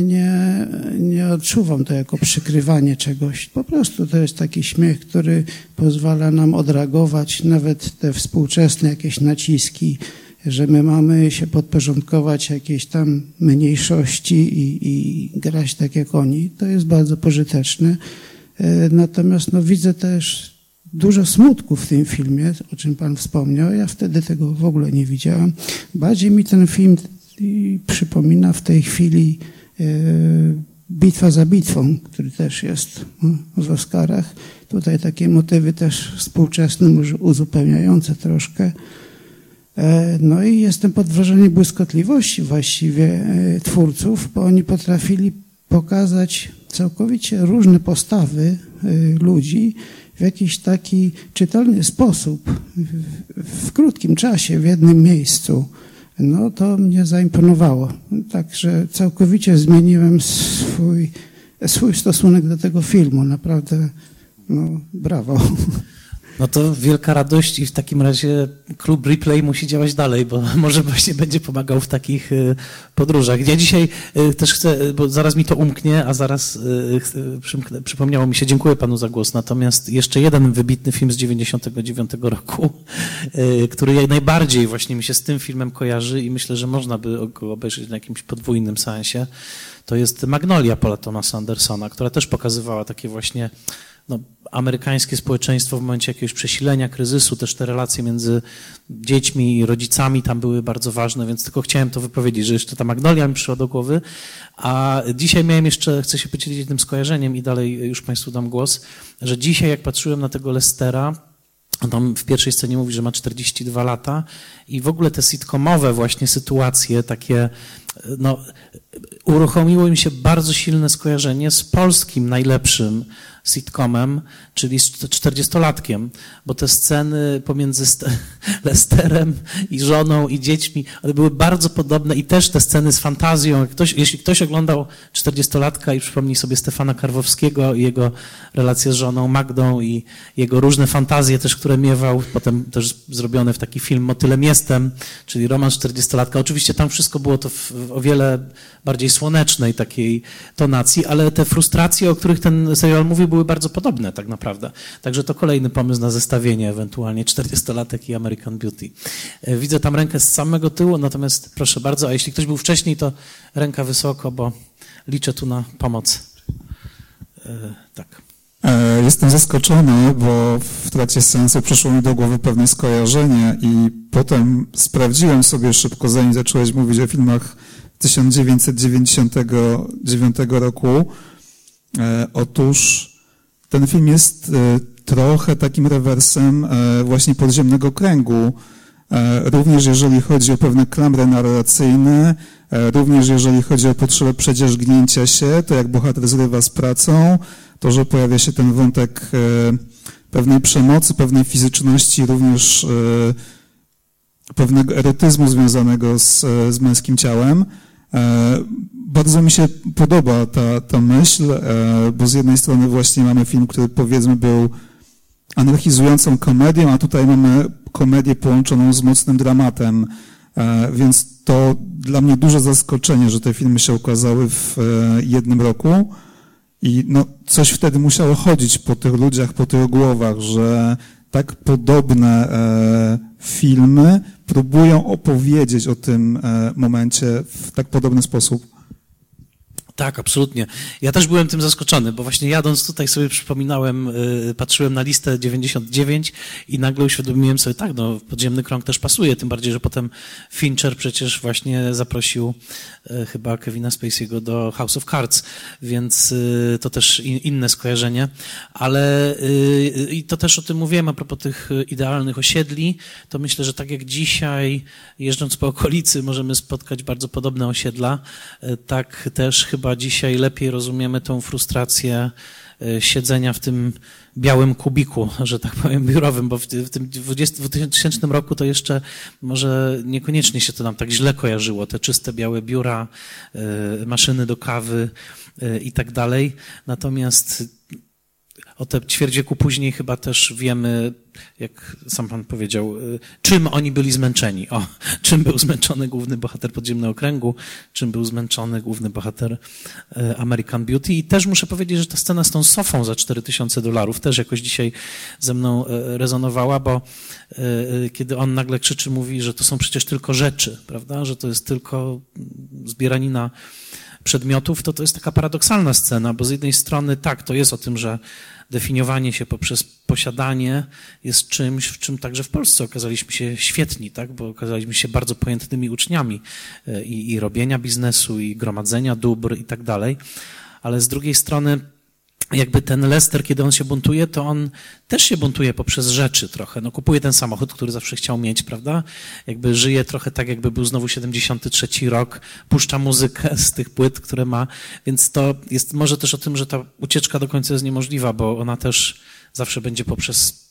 nie odczuwam to jako przykrywanie czegoś. Po prostu to jest taki śmiech, który pozwala nam odreagować nawet te współczesne jakieś naciski, że my mamy się podporządkować jakiejś tam mniejszości i grać tak jak oni. To jest bardzo pożyteczne. Natomiast no, widzę też dużo smutku w tym filmie, o czym pan wspomniał. Ja wtedy tego w ogóle nie widziałem. Bardziej mi ten film przypomina w tej chwili Bitwa za bitwą, który też jest w Oscarach. Tutaj takie motywy też współczesne, może uzupełniające troszkę. No i jestem pod wrażeniem błyskotliwości właściwie twórców, bo oni potrafili pokazać całkowicie różne postawy ludzi w jakiś taki czytelny sposób, w krótkim czasie, w jednym miejscu. No to mnie zaimponowało. Także całkowicie zmieniłem swój stosunek do tego filmu. Naprawdę, no brawo. No to wielka radość i w takim razie klub Replay musi działać dalej, bo może właśnie będzie pomagał w takich podróżach. Ja dzisiaj też chcę, bo zaraz mi to umknie, a zaraz przypomniało mi się, dziękuję panu za głos, natomiast jeszcze jeden wybitny film z 99 roku, który najbardziej właśnie mi się z tym filmem kojarzy i myślę, że można by go obejrzeć na jakimś podwójnym seansie, to jest Magnolia Paula Thomasa Andersona, która też pokazywała takie właśnie no, amerykańskie społeczeństwo w momencie jakiegoś przesilenia, kryzysu, też te relacje między dziećmi i rodzicami tam były bardzo ważne, więc tylko chciałem to wypowiedzieć, że jeszcze ta Magnolia mi przyszła do głowy, a dzisiaj miałem jeszcze, chcę się podzielić tym skojarzeniem i dalej już państwu dam głos, że dzisiaj jak patrzyłem na tego Lestera, on tam w pierwszej scenie mówi, że ma 42 lata i w ogóle te sitcomowe właśnie sytuacje takie, no, uruchomiło mi się bardzo silne skojarzenie z polskim najlepszym sitcomem, czyli z 40-latkiem, bo te sceny pomiędzy Lesterem i żoną i dziećmi, one były bardzo podobne i też te sceny z fantazją. Jeśli ktoś oglądał 40-latka i przypomni sobie Stefana Karwowskiego i jego relacje z żoną Magdą i jego różne fantazje też, które miewał, potem też zrobione w taki film Motylem jestem, czyli romans 40-latka. Oczywiście tam wszystko było to w o wiele bardziej słonecznej takiej tonacji, ale te frustracje, o których ten serial mówił, były bardzo podobne tak naprawdę. Także to kolejny pomysł na zestawienie ewentualnie 40-latek i American Beauty. Widzę tam rękę z samego tyłu, natomiast proszę bardzo, a jeśli ktoś był wcześniej, to ręka wysoko, bo liczę tu na pomoc. Tak. Jestem zaskoczony, bo w trakcie seansu przyszło mi do głowy pewne skojarzenie i potem sprawdziłem sobie szybko, zanim zacząłeś mówić o filmach 1999 roku. Otóż ten film jest trochę takim rewersem właśnie Podziemnego Kręgu, również jeżeli chodzi o pewne klamry narracyjne, również jeżeli chodzi o potrzebę przedzierzgnięcia się, to jak bohater zrywa z pracą, to, że pojawia się ten wątek pewnej przemocy, pewnej fizyczności, również pewnego erotyzmu związanego z męskim ciałem. Bardzo mi się podoba ta myśl, bo z jednej strony właśnie mamy film, który powiedzmy był anarchizującą komedią, a tutaj mamy komedię połączoną z mocnym dramatem, więc to dla mnie duże zaskoczenie, że te filmy się ukazały w jednym roku i no, coś wtedy musiało chodzić po tych ludziach, po tych głowach, że tak podobne filmy próbują opowiedzieć o tym momencie w tak podobny sposób. Tak, absolutnie. Ja też byłem tym zaskoczony, bo właśnie jadąc tutaj sobie przypominałem, patrzyłem na listę 99 i nagle uświadomiłem sobie, tak, no Podziemny Krąg też pasuje, tym bardziej, że potem Fincher przecież właśnie zaprosił chyba Kevina Spacey'ego do House of Cards, więc to też inne skojarzenie, ale i to też o tym mówiłem a propos tych idealnych osiedli, to myślę, że tak jak dzisiaj jeżdżąc po okolicy możemy spotkać bardzo podobne osiedla, tak też chyba dzisiaj lepiej rozumiemy tą frustrację siedzenia w tym białym kubiku, że tak powiem, biurowym, bo w tym 2000 roku to jeszcze może niekoniecznie się to nam tak źle kojarzyło, te czyste białe biura, maszyny do kawy i tak dalej. Natomiast o te ćwierć wieku później chyba też wiemy, jak sam pan powiedział, czym oni byli zmęczeni. Czym był zmęczony główny bohater Podziemnego Kręgu, czym był zmęczony główny bohater American Beauty. I też muszę powiedzieć, że ta scena z tą sofą za $4000 też jakoś dzisiaj ze mną rezonowała, bo kiedy on nagle krzyczy, mówi, że to są przecież tylko rzeczy, prawda, że to jest tylko zbieranina przedmiotów, to jest taka paradoksalna scena, bo z jednej strony tak, to jest o tym, że definiowanie się poprzez posiadanie jest czymś, w czym także w Polsce okazaliśmy się świetni, tak? Bo okazaliśmy się bardzo pojętnymi uczniami i robienia biznesu, i gromadzenia dóbr i tak dalej, ale z drugiej strony jakby ten Lester, kiedy on się buntuje, to on też się buntuje poprzez rzeczy trochę. No kupuje ten samochód, który zawsze chciał mieć, prawda? Jakby żyje trochę tak, jakby był znowu 73 rok, puszcza muzykę z tych płyt, które ma, więc to jest może też o tym, że ta ucieczka do końca jest niemożliwa, bo ona też zawsze będzie poprzez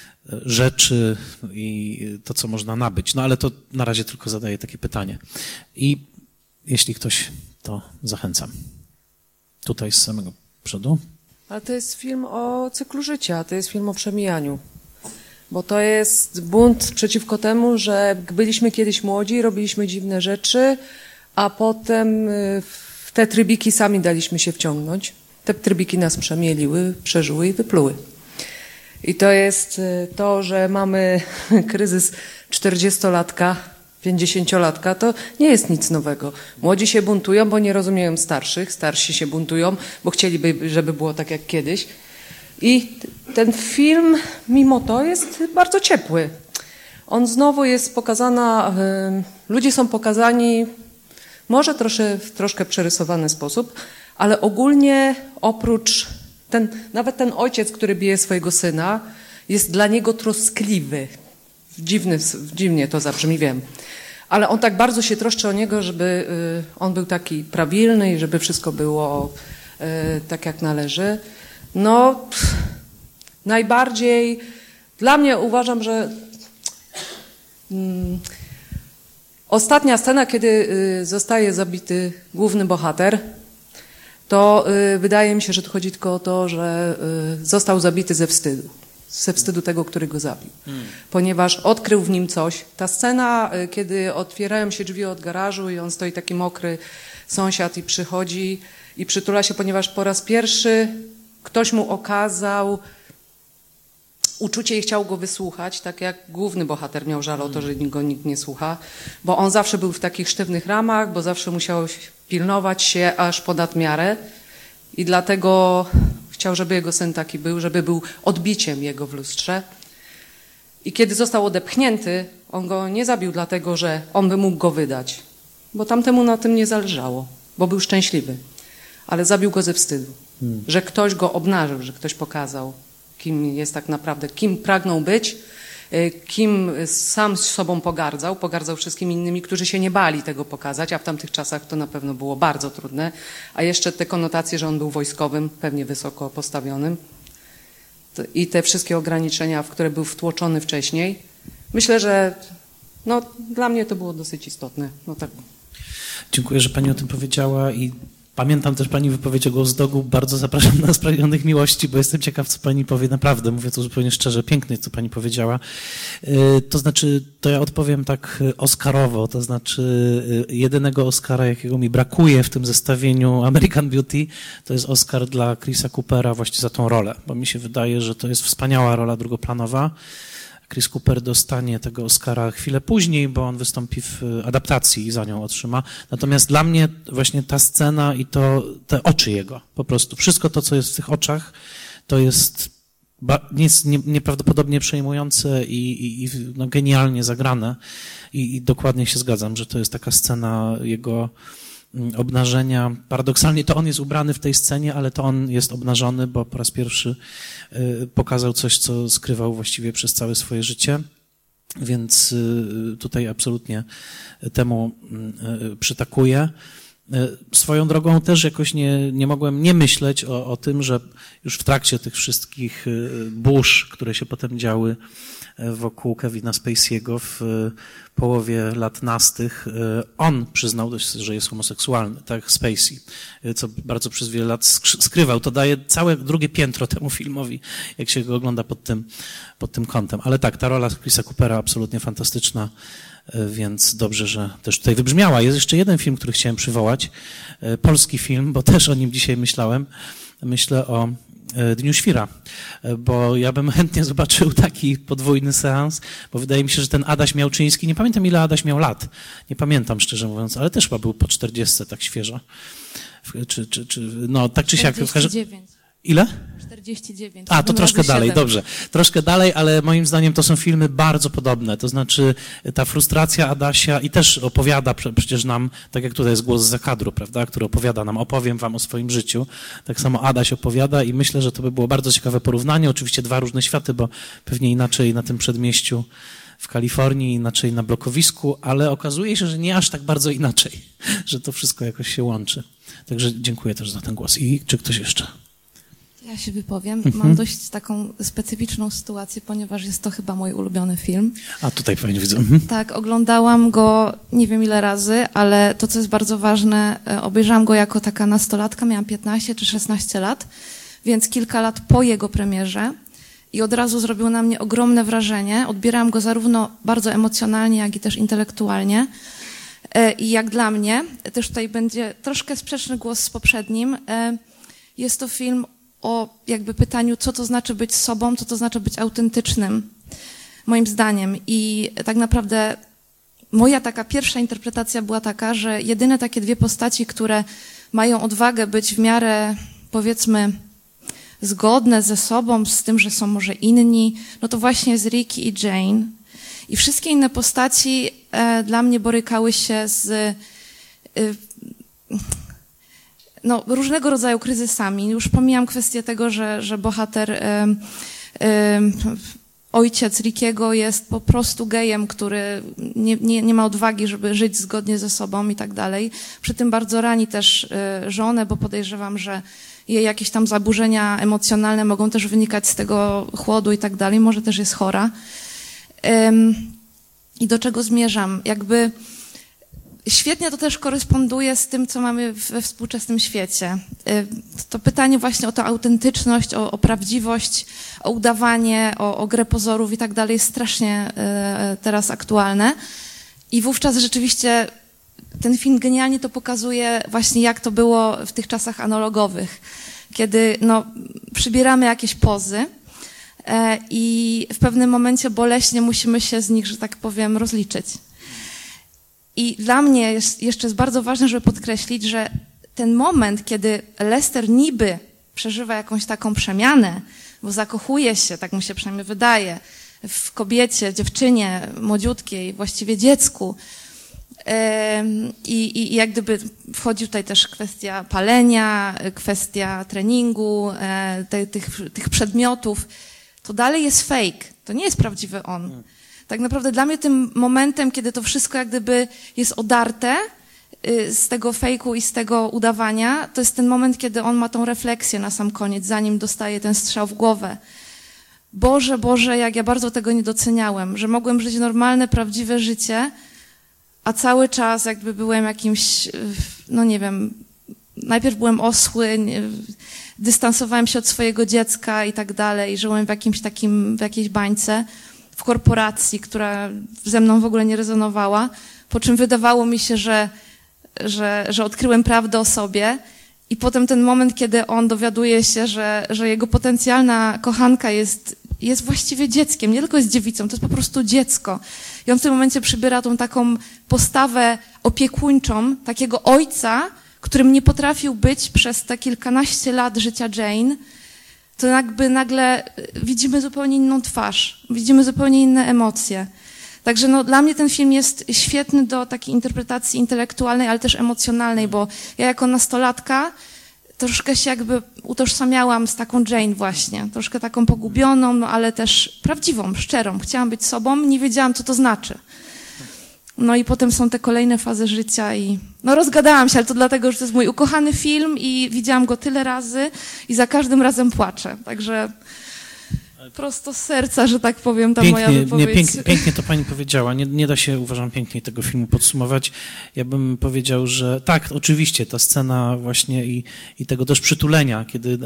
rzeczy i to, co można nabyć. No ale to na razie tylko zadaję takie pytanie. I jeśli ktoś, to zachęcam. Tutaj z samego przodu. Ale to jest film o cyklu życia, to jest film o przemijaniu. Bo to jest bunt przeciwko temu, że byliśmy kiedyś młodzi, robiliśmy dziwne rzeczy, a potem w te trybiki sami daliśmy się wciągnąć. Te trybiki nas przemieliły, przeżyły i wypluły. I to jest to, że mamy kryzys 40-latka, 50-latka, to nie jest nic nowego. Młodzi się buntują, bo nie rozumieją starszych, starsi się buntują, bo chcieliby, żeby było tak jak kiedyś. I ten film, mimo to, jest bardzo ciepły. On znowu jest pokazana, ludzie są pokazani może w troszkę przerysowany sposób, ale ogólnie oprócz, nawet ten ojciec, który bije swojego syna, jest dla niego troskliwy. Dziwnie to zabrzmi, wiem. Ale on tak bardzo się troszczy o niego, żeby on był taki prawilny i żeby wszystko było tak jak należy. No, najbardziej dla mnie uważam, że ostatnia scena, kiedy zostaje zabity główny bohater, to wydaje mi się, że tu chodzi tylko o to, że został zabity ze wstydu tego, który go zabił. Ponieważ odkrył w nim coś. Ta scena, kiedy otwierają się drzwi od garażu i on stoi taki mokry sąsiad i przychodzi i przytula się, ponieważ po raz pierwszy ktoś mu okazał uczucie i chciał go wysłuchać, tak jak główny bohater miał żal o to, że go nikt nie słucha, bo on zawsze był w takich sztywnych ramach, bo zawsze musiał pilnować się aż ponad miarę i dlatego chciał, żeby jego syn taki był, żeby był odbiciem jego w lustrze. I kiedy został odepchnięty, on go nie zabił dlatego, że on by mógł go wydać, bo tamtemu na tym nie zależało, bo był szczęśliwy. Ale zabił go ze wstydu, że ktoś go obnażył, że ktoś pokazał, kim jest tak naprawdę, kim pragnął być, kim sam sobą pogardzał wszystkimi innymi, którzy się nie bali tego pokazać, a w tamtych czasach to na pewno było bardzo trudne. A jeszcze te konotacje, że on był wojskowym, pewnie wysoko postawionym i te wszystkie ograniczenia, w które był wtłoczony wcześniej. Myślę, że no, dla mnie to było dosyć istotne. No tak. Dziękuję, że Pani o tym powiedziała i pamiętam też Pani wypowiedź o Ghost Dogu. Bardzo zapraszam na Spragnionych Miłości, bo jestem ciekaw, co Pani powie. Naprawdę, mówię to zupełnie szczerze, piękne, co Pani powiedziała. To znaczy, to ja odpowiem tak oscarowo, to znaczy jedynego Oscara, jakiego mi brakuje w tym zestawieniu American Beauty, to jest Oscar dla Chrisa Coopera właśnie za tą rolę, bo mi się wydaje, że to jest wspaniała rola drugoplanowa. Chris Cooper dostanie tego Oscara chwilę później, bo on wystąpi w adaptacji i za nią otrzyma. Natomiast dla mnie właśnie ta scena i te oczy jego, po prostu wszystko to, co jest w tych oczach, to jest nieprawdopodobnie przejmujące i no, genialnie zagrane. I dokładnie się zgadzam, że to jest taka scena jego obnażenia. Paradoksalnie to on jest ubrany w tej scenie, ale to on jest obnażony, bo po raz pierwszy pokazał coś, co skrywał właściwie przez całe swoje życie. Więc tutaj absolutnie temu przytakuję. Swoją drogą też jakoś nie mogłem nie myśleć o tym, że już w trakcie tych wszystkich burz, które się potem działy wokół Kevina Spacey'ego w połowie lat nastych, on przyznał, że jest homoseksualny, tak, Spacey, co bardzo przez wiele lat skrywał. To daje całe drugie piętro temu filmowi, jak się go ogląda pod tym kątem. Ale tak, ta rola Chrisa Coopera absolutnie fantastyczna, więc dobrze, że też tutaj wybrzmiała. Jest jeszcze jeden film, który chciałem przywołać, polski film, bo też o nim dzisiaj myślałem. Myślę o Dniu Świra, bo ja bym chętnie zobaczył taki podwójny seans, bo wydaje mi się, że ten Adaś Miałczyński, nie pamiętam ile Adaś miał lat, nie pamiętam szczerze mówiąc, ale też chyba był po 40 tak świeżo. No tak czy siak. 49. Ile? 49. A, to troszkę dalej, dobrze. Troszkę dalej, ale moim zdaniem to są filmy bardzo podobne. To znaczy ta frustracja Adasia i też opowiada przecież nam, tak jak tutaj jest głos zza kadru, prawda, który opowiada nam, opowiem wam o swoim życiu. Tak samo Adaś opowiada i myślę, że to by było bardzo ciekawe porównanie. Oczywiście dwa różne światy, bo pewnie inaczej na tym przedmieściu w Kalifornii, inaczej na blokowisku, ale okazuje się, że nie aż tak bardzo inaczej, że to wszystko jakoś się łączy. Także dziękuję też za ten głos. I czy ktoś jeszcze? Ja się wypowiem. Mam dość taką specyficzną sytuację, ponieważ jest to chyba mój ulubiony film. A tutaj pewnie widzę. Tak, oglądałam go nie wiem ile razy, ale to, co jest bardzo ważne, obejrzałam go jako taka nastolatka, miałam 15 czy 16 lat, więc kilka lat po jego premierze i od razu zrobił na mnie ogromne wrażenie. Odbierałam go zarówno bardzo emocjonalnie, jak i też intelektualnie. I jak dla mnie, też tutaj będzie troszkę sprzeczny głos z poprzednim, jest to film o jakby pytaniu, co to znaczy być sobą, co to znaczy być autentycznym, moim zdaniem. I tak naprawdę moja taka pierwsza interpretacja była taka, że jedyne takie dwie postaci, które mają odwagę być w miarę, powiedzmy, zgodne ze sobą, z tym, że są może inni, no to właśnie jest Ricky i Jane. I wszystkie inne postaci dla mnie borykały się z różnego rodzaju kryzysami. Już pomijam kwestię tego, że bohater, ojciec Rickiego jest po prostu gejem, który nie ma odwagi, żeby żyć zgodnie ze sobą i tak dalej. Przy tym bardzo rani też żonę, bo podejrzewam, że jej jakieś tam zaburzenia emocjonalne mogą też wynikać z tego chłodu i tak dalej. Może też jest chora. I do czego zmierzam? Jakby świetnie to też koresponduje z tym, co mamy we współczesnym świecie. To pytanie właśnie o tę autentyczność, o prawdziwość, o udawanie, o grę pozorów i tak dalej jest strasznie teraz aktualne. I wówczas rzeczywiście ten film genialnie to pokazuje właśnie, jak to było w tych czasach analogowych, kiedy przybieramy jakieś pozy i w pewnym momencie boleśnie musimy się z nich, że tak powiem, rozliczyć. I dla mnie jeszcze jest bardzo ważne, żeby podkreślić, że ten moment, kiedy Lester niby przeżywa jakąś taką przemianę, bo zakochuje się, tak mu się przynajmniej wydaje, w kobiecie, dziewczynie, młodziutkiej, właściwie dziecku, I jak gdyby wchodzi tutaj też kwestia palenia, kwestia treningu, tych przedmiotów. To dalej jest fake. To nie jest prawdziwy on. Tak naprawdę dla mnie tym momentem, kiedy to wszystko jak gdyby jest odarte z tego fejku i z tego udawania, to jest ten moment, kiedy on ma tą refleksję na sam koniec, zanim dostaje ten strzał w głowę. Boże, jak ja bardzo tego nie doceniałem, że mogłem żyć normalne, prawdziwe życie, a cały czas jakby byłem jakimś, no nie wiem, najpierw byłem osły, dystansowałem się od swojego dziecka i tak dalej, żyłem w jakiejś bańce, w korporacji, która ze mną w ogóle nie rezonowała, po czym wydawało mi się, że odkryłem prawdę o sobie i potem ten moment, kiedy on dowiaduje się, że jego potencjalna kochanka jest właściwie dzieckiem, nie tylko jest dziewicą, to jest po prostu dziecko. I on w tym momencie przybiera tą taką postawę opiekuńczą, takiego ojca, którym nie potrafił być przez te kilkanaście lat życia Jane, to jakby nagle widzimy zupełnie inną twarz, widzimy zupełnie inne emocje. Także no, dla mnie ten film jest świetny do takiej interpretacji intelektualnej, ale też emocjonalnej, bo ja jako nastolatka troszkę się jakby utożsamiałam z taką Jane właśnie, troszkę taką pogubioną, no, ale też prawdziwą, szczerą. Chciałam być sobą, nie wiedziałam, co to znaczy. No i potem są te kolejne fazy życia i no rozgadałam się, ale to dlatego, że to jest mój ukochany film i widziałam go tyle razy i za każdym razem płaczę. Także prosto z serca, że tak powiem, ta moja wypowiedź. Pięknie to pani powiedziała. Nie da się, uważam, piękniej tego filmu podsumować. Ja bym powiedział, że tak, oczywiście, ta scena właśnie i tego też przytulenia,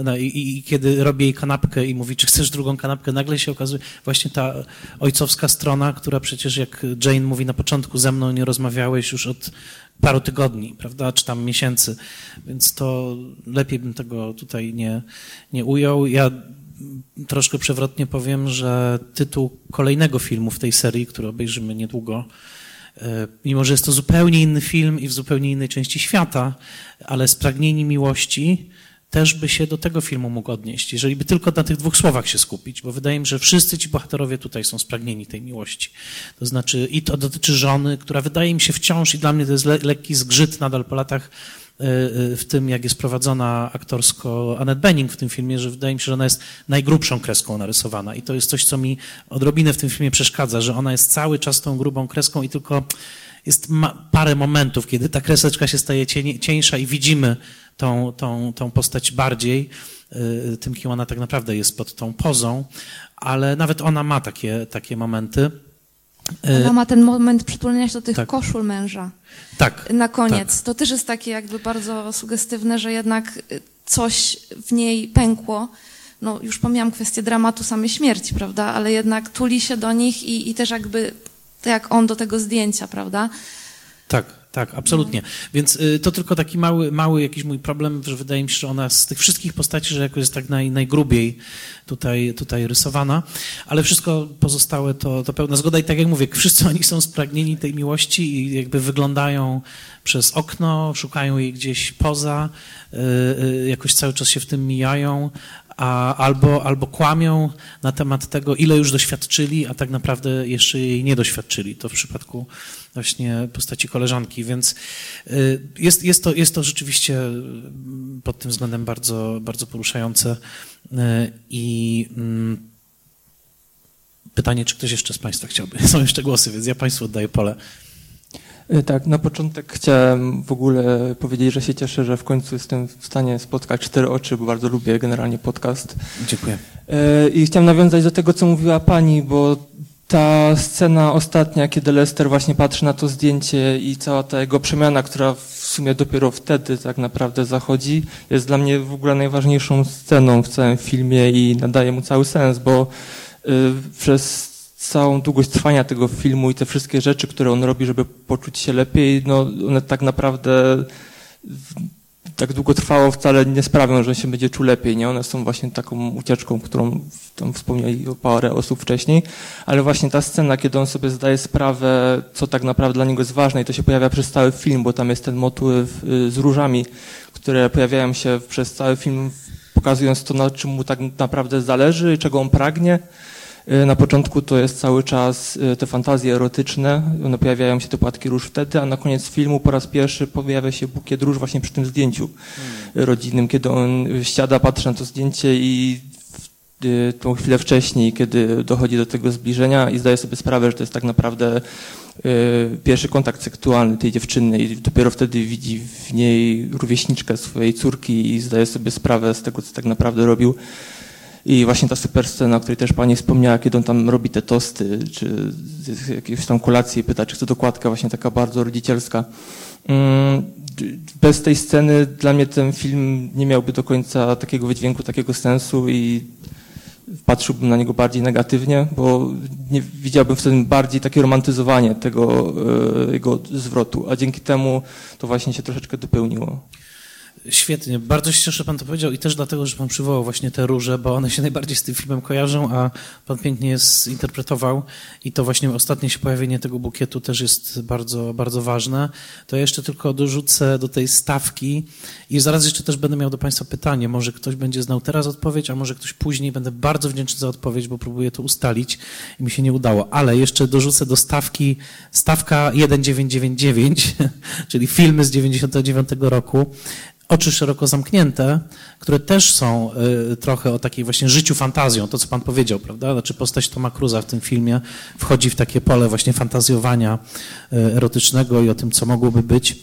kiedy robi jej kanapkę i mówi, czy chcesz drugą kanapkę, nagle się okazuje właśnie ta ojcowska strona, która przecież, jak Jane mówi na początku, ze mną nie rozmawiałeś już od paru tygodni, prawda, czy tam miesięcy, więc to lepiej bym tego tutaj nie ujął. Ja troszkę przewrotnie powiem, że tytuł kolejnego filmu w tej serii, który obejrzymy niedługo, mimo że jest to zupełnie inny film i w zupełnie innej części świata, ale Spragnieni miłości też by się do tego filmu mógł odnieść, jeżeli by tylko na tych dwóch słowach się skupić, bo wydaje mi się, że wszyscy ci bohaterowie tutaj są spragnieni tej miłości. To znaczy i to dotyczy żony, która wydaje mi się wciąż i dla mnie to jest lekki zgrzyt nadal po latach w tym, jak jest prowadzona aktorsko Annette Bening w tym filmie, że wydaje mi się, że ona jest najgrubszą kreską narysowana i to jest coś, co mi odrobinę w tym filmie przeszkadza, że ona jest cały czas tą grubą kreską i tylko jest parę momentów, kiedy ta kreseczka się staje cieńsza i widzimy tą postać bardziej, tym, kim ona tak naprawdę jest pod tą pozą, ale nawet ona ma takie momenty. Ona ma ten moment przytulenia się do tych koszul męża. Tak. Na koniec. Tak. To też jest takie jakby bardzo sugestywne, że jednak coś w niej pękło. No już pomijam kwestię dramatu samej śmierci, prawda? Ale jednak tuli się do nich i też jakby tak jak on do tego zdjęcia, prawda? Tak, absolutnie. No. Więc to tylko taki mały jakiś mój problem, że wydaje mi się, że ona z tych wszystkich postaci, że jakoś jest tak najgrubiej tutaj rysowana, ale wszystko pozostałe to pełna zgoda i tak jak mówię, wszyscy oni są spragnieni tej miłości i jakby wyglądają przez okno, szukają jej gdzieś poza, jakoś cały czas się w tym mijają, albo kłamią na temat tego, ile już doświadczyli, a tak naprawdę jeszcze jej nie doświadczyli. To w przypadku właśnie postaci koleżanki, więc jest to rzeczywiście pod tym względem bardzo, bardzo poruszające i pytanie, czy ktoś jeszcze z Państwa chciałby? Są jeszcze głosy, więc ja Państwu oddaję pole. Tak, na początek chciałem w ogóle powiedzieć, że się cieszę, że w końcu jestem w stanie spotkać 4 oczy, bo bardzo lubię generalnie podcast. Dziękuję. I chciałem nawiązać do tego, co mówiła pani, bo ta scena ostatnia, kiedy Lester właśnie patrzy na to zdjęcie i cała ta jego przemiana, która w sumie dopiero wtedy tak naprawdę zachodzi, jest dla mnie w ogóle najważniejszą sceną w całym filmie i nadaje mu cały sens, bo przez całą długość trwania tego filmu i te wszystkie rzeczy, które on robi, żeby poczuć się lepiej, no one tak naprawdę tak długo trwało, wcale nie sprawią, że się będzie czuł lepiej, nie? One są właśnie taką ucieczką, którą tam wspomnieli parę osób wcześniej, ale właśnie ta scena, kiedy on sobie zdaje sprawę, co tak naprawdę dla niego jest ważne i to się pojawia przez cały film, bo tam jest ten motyw z różami, które pojawiają się przez cały film, pokazując to, na czym mu tak naprawdę zależy, czego on pragnie. Na początku to jest cały czas te fantazje erotyczne, one pojawiają się te płatki róż wtedy, a na koniec filmu po raz pierwszy pojawia się bukiet róż właśnie przy tym zdjęciu rodzinnym, kiedy on siada, patrzy na to zdjęcie i tą chwilę wcześniej, kiedy dochodzi do tego zbliżenia i zdaje sobie sprawę, że to jest tak naprawdę pierwszy kontakt seksualny tej dziewczyny i dopiero wtedy widzi w niej rówieśniczkę swojej córki i zdaje sobie sprawę z tego, co tak naprawdę robił. I właśnie ta super scena, o której też pani wspomniała, kiedy on tam robi te tosty, czy jakieś tam kolacje, pyta, czy chce dokładka, właśnie taka bardzo rodzicielska. Bez tej sceny dla mnie ten film nie miałby do końca takiego wydźwięku, takiego sensu i patrzyłbym na niego bardziej negatywnie, bo nie widziałbym w tym bardziej takie romantyzowanie tego jego zwrotu, a dzięki temu to właśnie się troszeczkę dopełniło. Świetnie, bardzo się cieszę, że pan to powiedział i też dlatego, że pan przywołał właśnie te róże, bo one się najbardziej z tym filmem kojarzą, a pan pięknie je zinterpretował i to właśnie ostatnie się pojawienie tego bukietu też jest bardzo, bardzo ważne. To ja jeszcze tylko dorzucę do tej stawki i zaraz jeszcze też będę miał do państwa pytanie, może ktoś będzie znał teraz odpowiedź, a może ktoś później, będę bardzo wdzięczny za odpowiedź, bo próbuję to ustalić i mi się nie udało, ale jeszcze dorzucę do stawki, stawka 1999, czyli filmy z 99 roku, Oczy szeroko zamknięte, które też są trochę o takiej właśnie życiu fantazją, to co pan powiedział, prawda? Znaczy postać Toma Cruza w tym filmie wchodzi w takie pole właśnie fantazjowania erotycznego i o tym, co mogłoby być.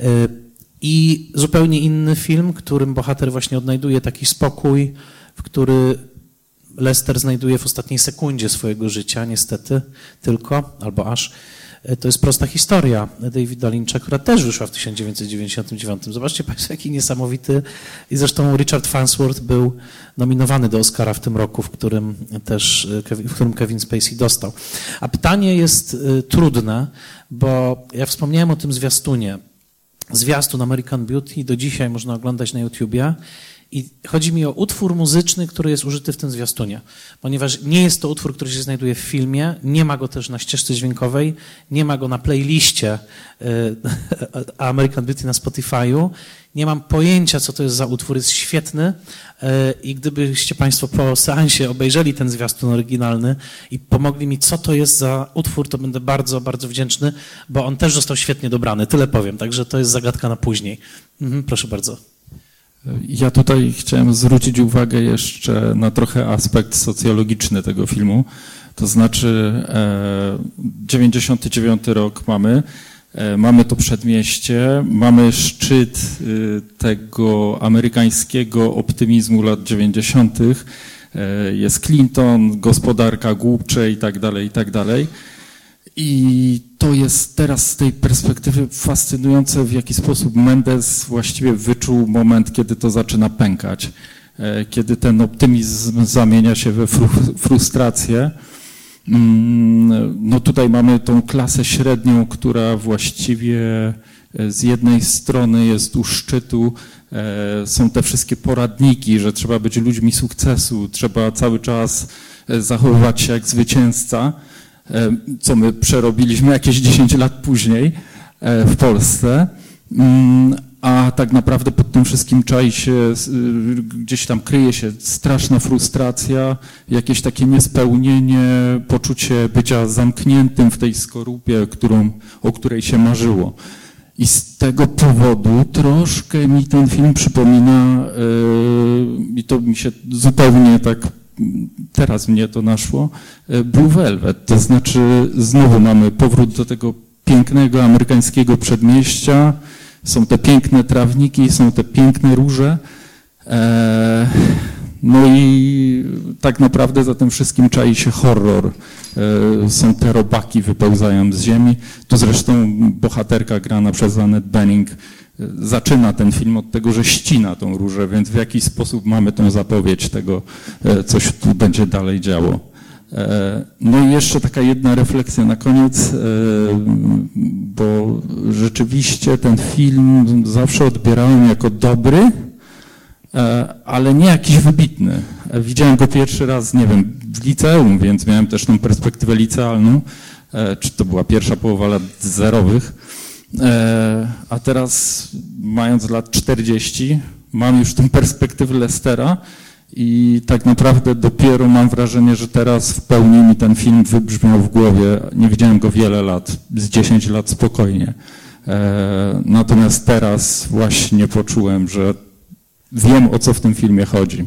I zupełnie inny film, którym bohater właśnie odnajduje taki spokój, w który Lester znajduje w ostatniej sekundzie swojego życia, niestety tylko, albo aż. To jest Prosta historia Davida Lyncha, która też wyszła w 1999. Zobaczcie państwo, jaki niesamowity. I zresztą Richard Farnsworth był nominowany do Oscara w tym roku, w którym Kevin Spacey dostał. A pytanie jest trudne, bo ja wspomniałem o tym zwiastunie. Zwiastun American Beauty do dzisiaj można oglądać na YouTubie. I chodzi mi o utwór muzyczny, który jest użyty w tym zwiastunie, ponieważ nie jest to utwór, który się znajduje w filmie, nie ma go też na ścieżce dźwiękowej, nie ma go na playliście American Beauty na Spotify'u. Nie mam pojęcia, co to jest za utwór, jest świetny i gdybyście państwo po seansie obejrzeli ten zwiastun oryginalny i pomogli mi, co to jest za utwór, to będę bardzo, bardzo wdzięczny, bo on też został świetnie dobrany, tyle powiem, także to jest zagadka na później. Proszę bardzo. Ja tutaj chciałem zwrócić uwagę jeszcze na trochę aspekt socjologiczny tego filmu. To znaczy 99 rok mamy to przedmieście, mamy szczyt tego amerykańskiego optymizmu lat 90. Jest Clinton, gospodarka głupcze i tak dalej. I to jest teraz z tej perspektywy fascynujące, w jaki sposób Mendes właściwie wyczuł moment, kiedy to zaczyna pękać, kiedy ten optymizm zamienia się we frustrację. No tutaj mamy tą klasę średnią, która właściwie z jednej strony jest u szczytu, są te wszystkie poradniki, że trzeba być ludźmi sukcesu, trzeba cały czas zachowywać się jak zwycięzca, co my przerobiliśmy jakieś 10 lat później w Polsce, a tak naprawdę pod tym wszystkim czai się, gdzieś tam kryje się straszna frustracja, jakieś takie niespełnienie, poczucie bycia zamkniętym w tej skorupie, o której się marzyło. I z tego powodu troszkę mi ten film przypomina, i to mi się zupełnie tak teraz mnie to naszło, Blue Velvet, to znaczy znowu mamy powrót do tego pięknego amerykańskiego przedmieścia, są te piękne trawniki, są te piękne róże, no i tak naprawdę za tym wszystkim czai się horror, są te robaki wypełzają z ziemi, tu zresztą bohaterka grana przez Annette Bening zaczyna ten film od tego, że ścina tą różę, więc w jakiś sposób mamy tą zapowiedź tego, co się tu będzie dalej działo. No i jeszcze taka jedna refleksja na koniec, bo rzeczywiście ten film zawsze odbierałem jako dobry, ale nie jakiś wybitny. Widziałem go pierwszy raz, nie wiem, w liceum, więc miałem też tą perspektywę licealną, czy to była pierwsza połowa lat zerowych. A teraz, mając lat 40, mam już tę perspektywę Lestera I tak naprawdę dopiero mam wrażenie, że teraz w pełni mi ten film wybrzmiał w głowie. Nie widziałem go wiele lat, z 10 lat spokojnie. Natomiast teraz właśnie poczułem, że wiem, o co w tym filmie chodzi.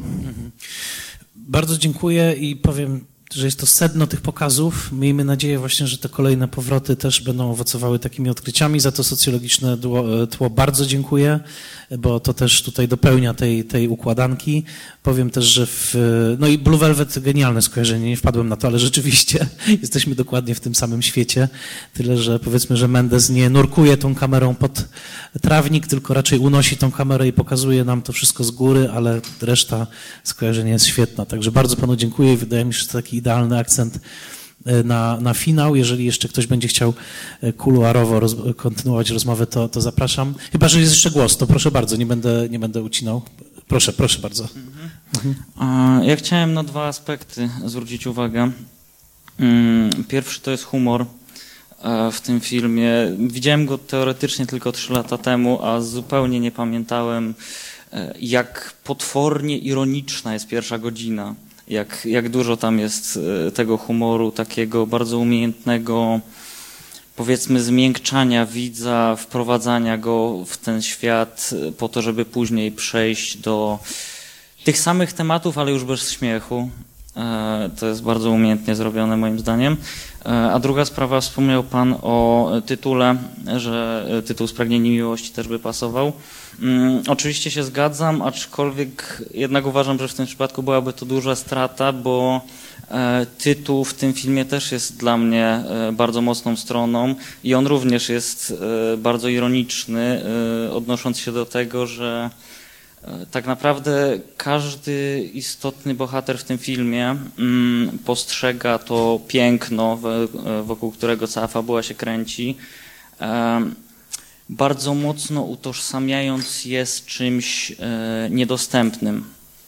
Bardzo dziękuję i powiem, że jest to sedno tych pokazów. Miejmy nadzieję właśnie, że te kolejne powroty też będą owocowały takimi odkryciami. Za to socjologiczne tło bardzo dziękuję, bo to też tutaj dopełnia tej układanki. Powiem też, że no i Blue Velvet genialne skojarzenie, nie wpadłem na to, ale rzeczywiście jesteśmy dokładnie w tym samym świecie. Tyle, że powiedzmy, że Mendes nie nurkuje tą kamerą pod trawnik, tylko raczej unosi tą kamerę i pokazuje nam to wszystko z góry, ale reszta skojarzenia jest świetna. Także bardzo panu dziękuję i wydaje mi się, że to taki idealny akcent na finał. Jeżeli jeszcze ktoś będzie chciał kuluarowo kontynuować rozmowę, to zapraszam. Chyba że jest jeszcze głos, to proszę bardzo, nie będę ucinał. Proszę bardzo. Ja chciałem na 2 aspekty zwrócić uwagę. Pierwszy to jest humor w tym filmie. Widziałem go teoretycznie tylko 3 lata temu, a zupełnie nie pamiętałem, jak potwornie ironiczna jest pierwsza godzina. Jak dużo tam jest tego humoru, takiego bardzo umiejętnego, powiedzmy, zmiękczania widza, wprowadzania go w ten świat po to, żeby później przejść do tych samych tematów, ale już bez śmiechu. To jest bardzo umiejętnie zrobione moim zdaniem. A druga sprawa, wspomniał pan o tytule, że tytuł Spragnieni Miłości też by pasował. Oczywiście się zgadzam, aczkolwiek jednak uważam, że w tym przypadku byłaby to duża strata, bo tytuł w tym filmie też jest dla mnie bardzo mocną stroną i on również jest bardzo ironiczny, odnosząc się do tego, że tak naprawdę każdy istotny bohater w tym filmie postrzega to piękno, wokół którego cała fabuła się kręci, bardzo mocno utożsamiając je z czymś niedostępnym.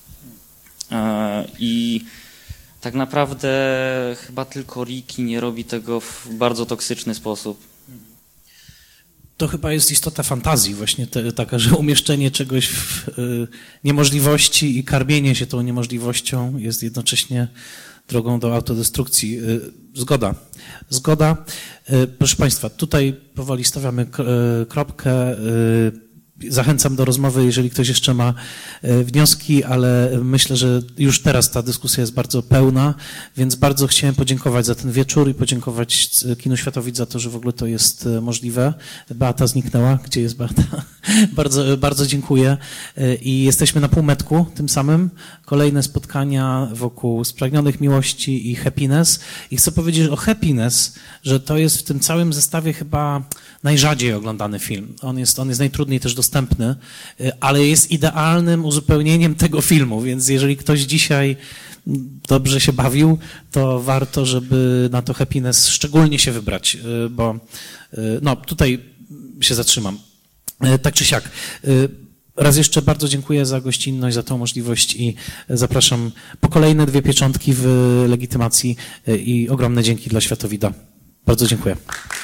I tak naprawdę chyba tylko Ricky nie robi tego w bardzo toksyczny sposób. To chyba jest istota fantazji właśnie taka, że umieszczenie czegoś w niemożliwości i karmienie się tą niemożliwością jest jednocześnie drogą do autodestrukcji. Zgoda. Proszę Państwa, tutaj powoli stawiamy kropkę. Zachęcam do rozmowy, jeżeli ktoś jeszcze ma wnioski, ale myślę, że już teraz ta dyskusja jest bardzo pełna, więc bardzo chciałem podziękować za ten wieczór i podziękować Kinu Światowid za to, że w ogóle to jest możliwe. Beata zniknęła. Gdzie jest Beata? Bardzo dziękuję. I jesteśmy na półmetku tym samym. Kolejne spotkania wokół Spragnionych Miłości i Happiness. I chcę powiedzieć o Happiness, że to jest w tym całym zestawie chyba najrzadziej oglądany film. On jest najtrudniej też dostępny, ale jest idealnym uzupełnieniem tego filmu, więc jeżeli ktoś dzisiaj dobrze się bawił, to warto, żeby na to Happiness szczególnie się wybrać, bo no tutaj się zatrzymam. Tak czy siak. Raz jeszcze bardzo dziękuję za gościnność, za tą możliwość i zapraszam po kolejne 2 pieczątki w legitymacji i ogromne dzięki dla Światowida. Bardzo dziękuję.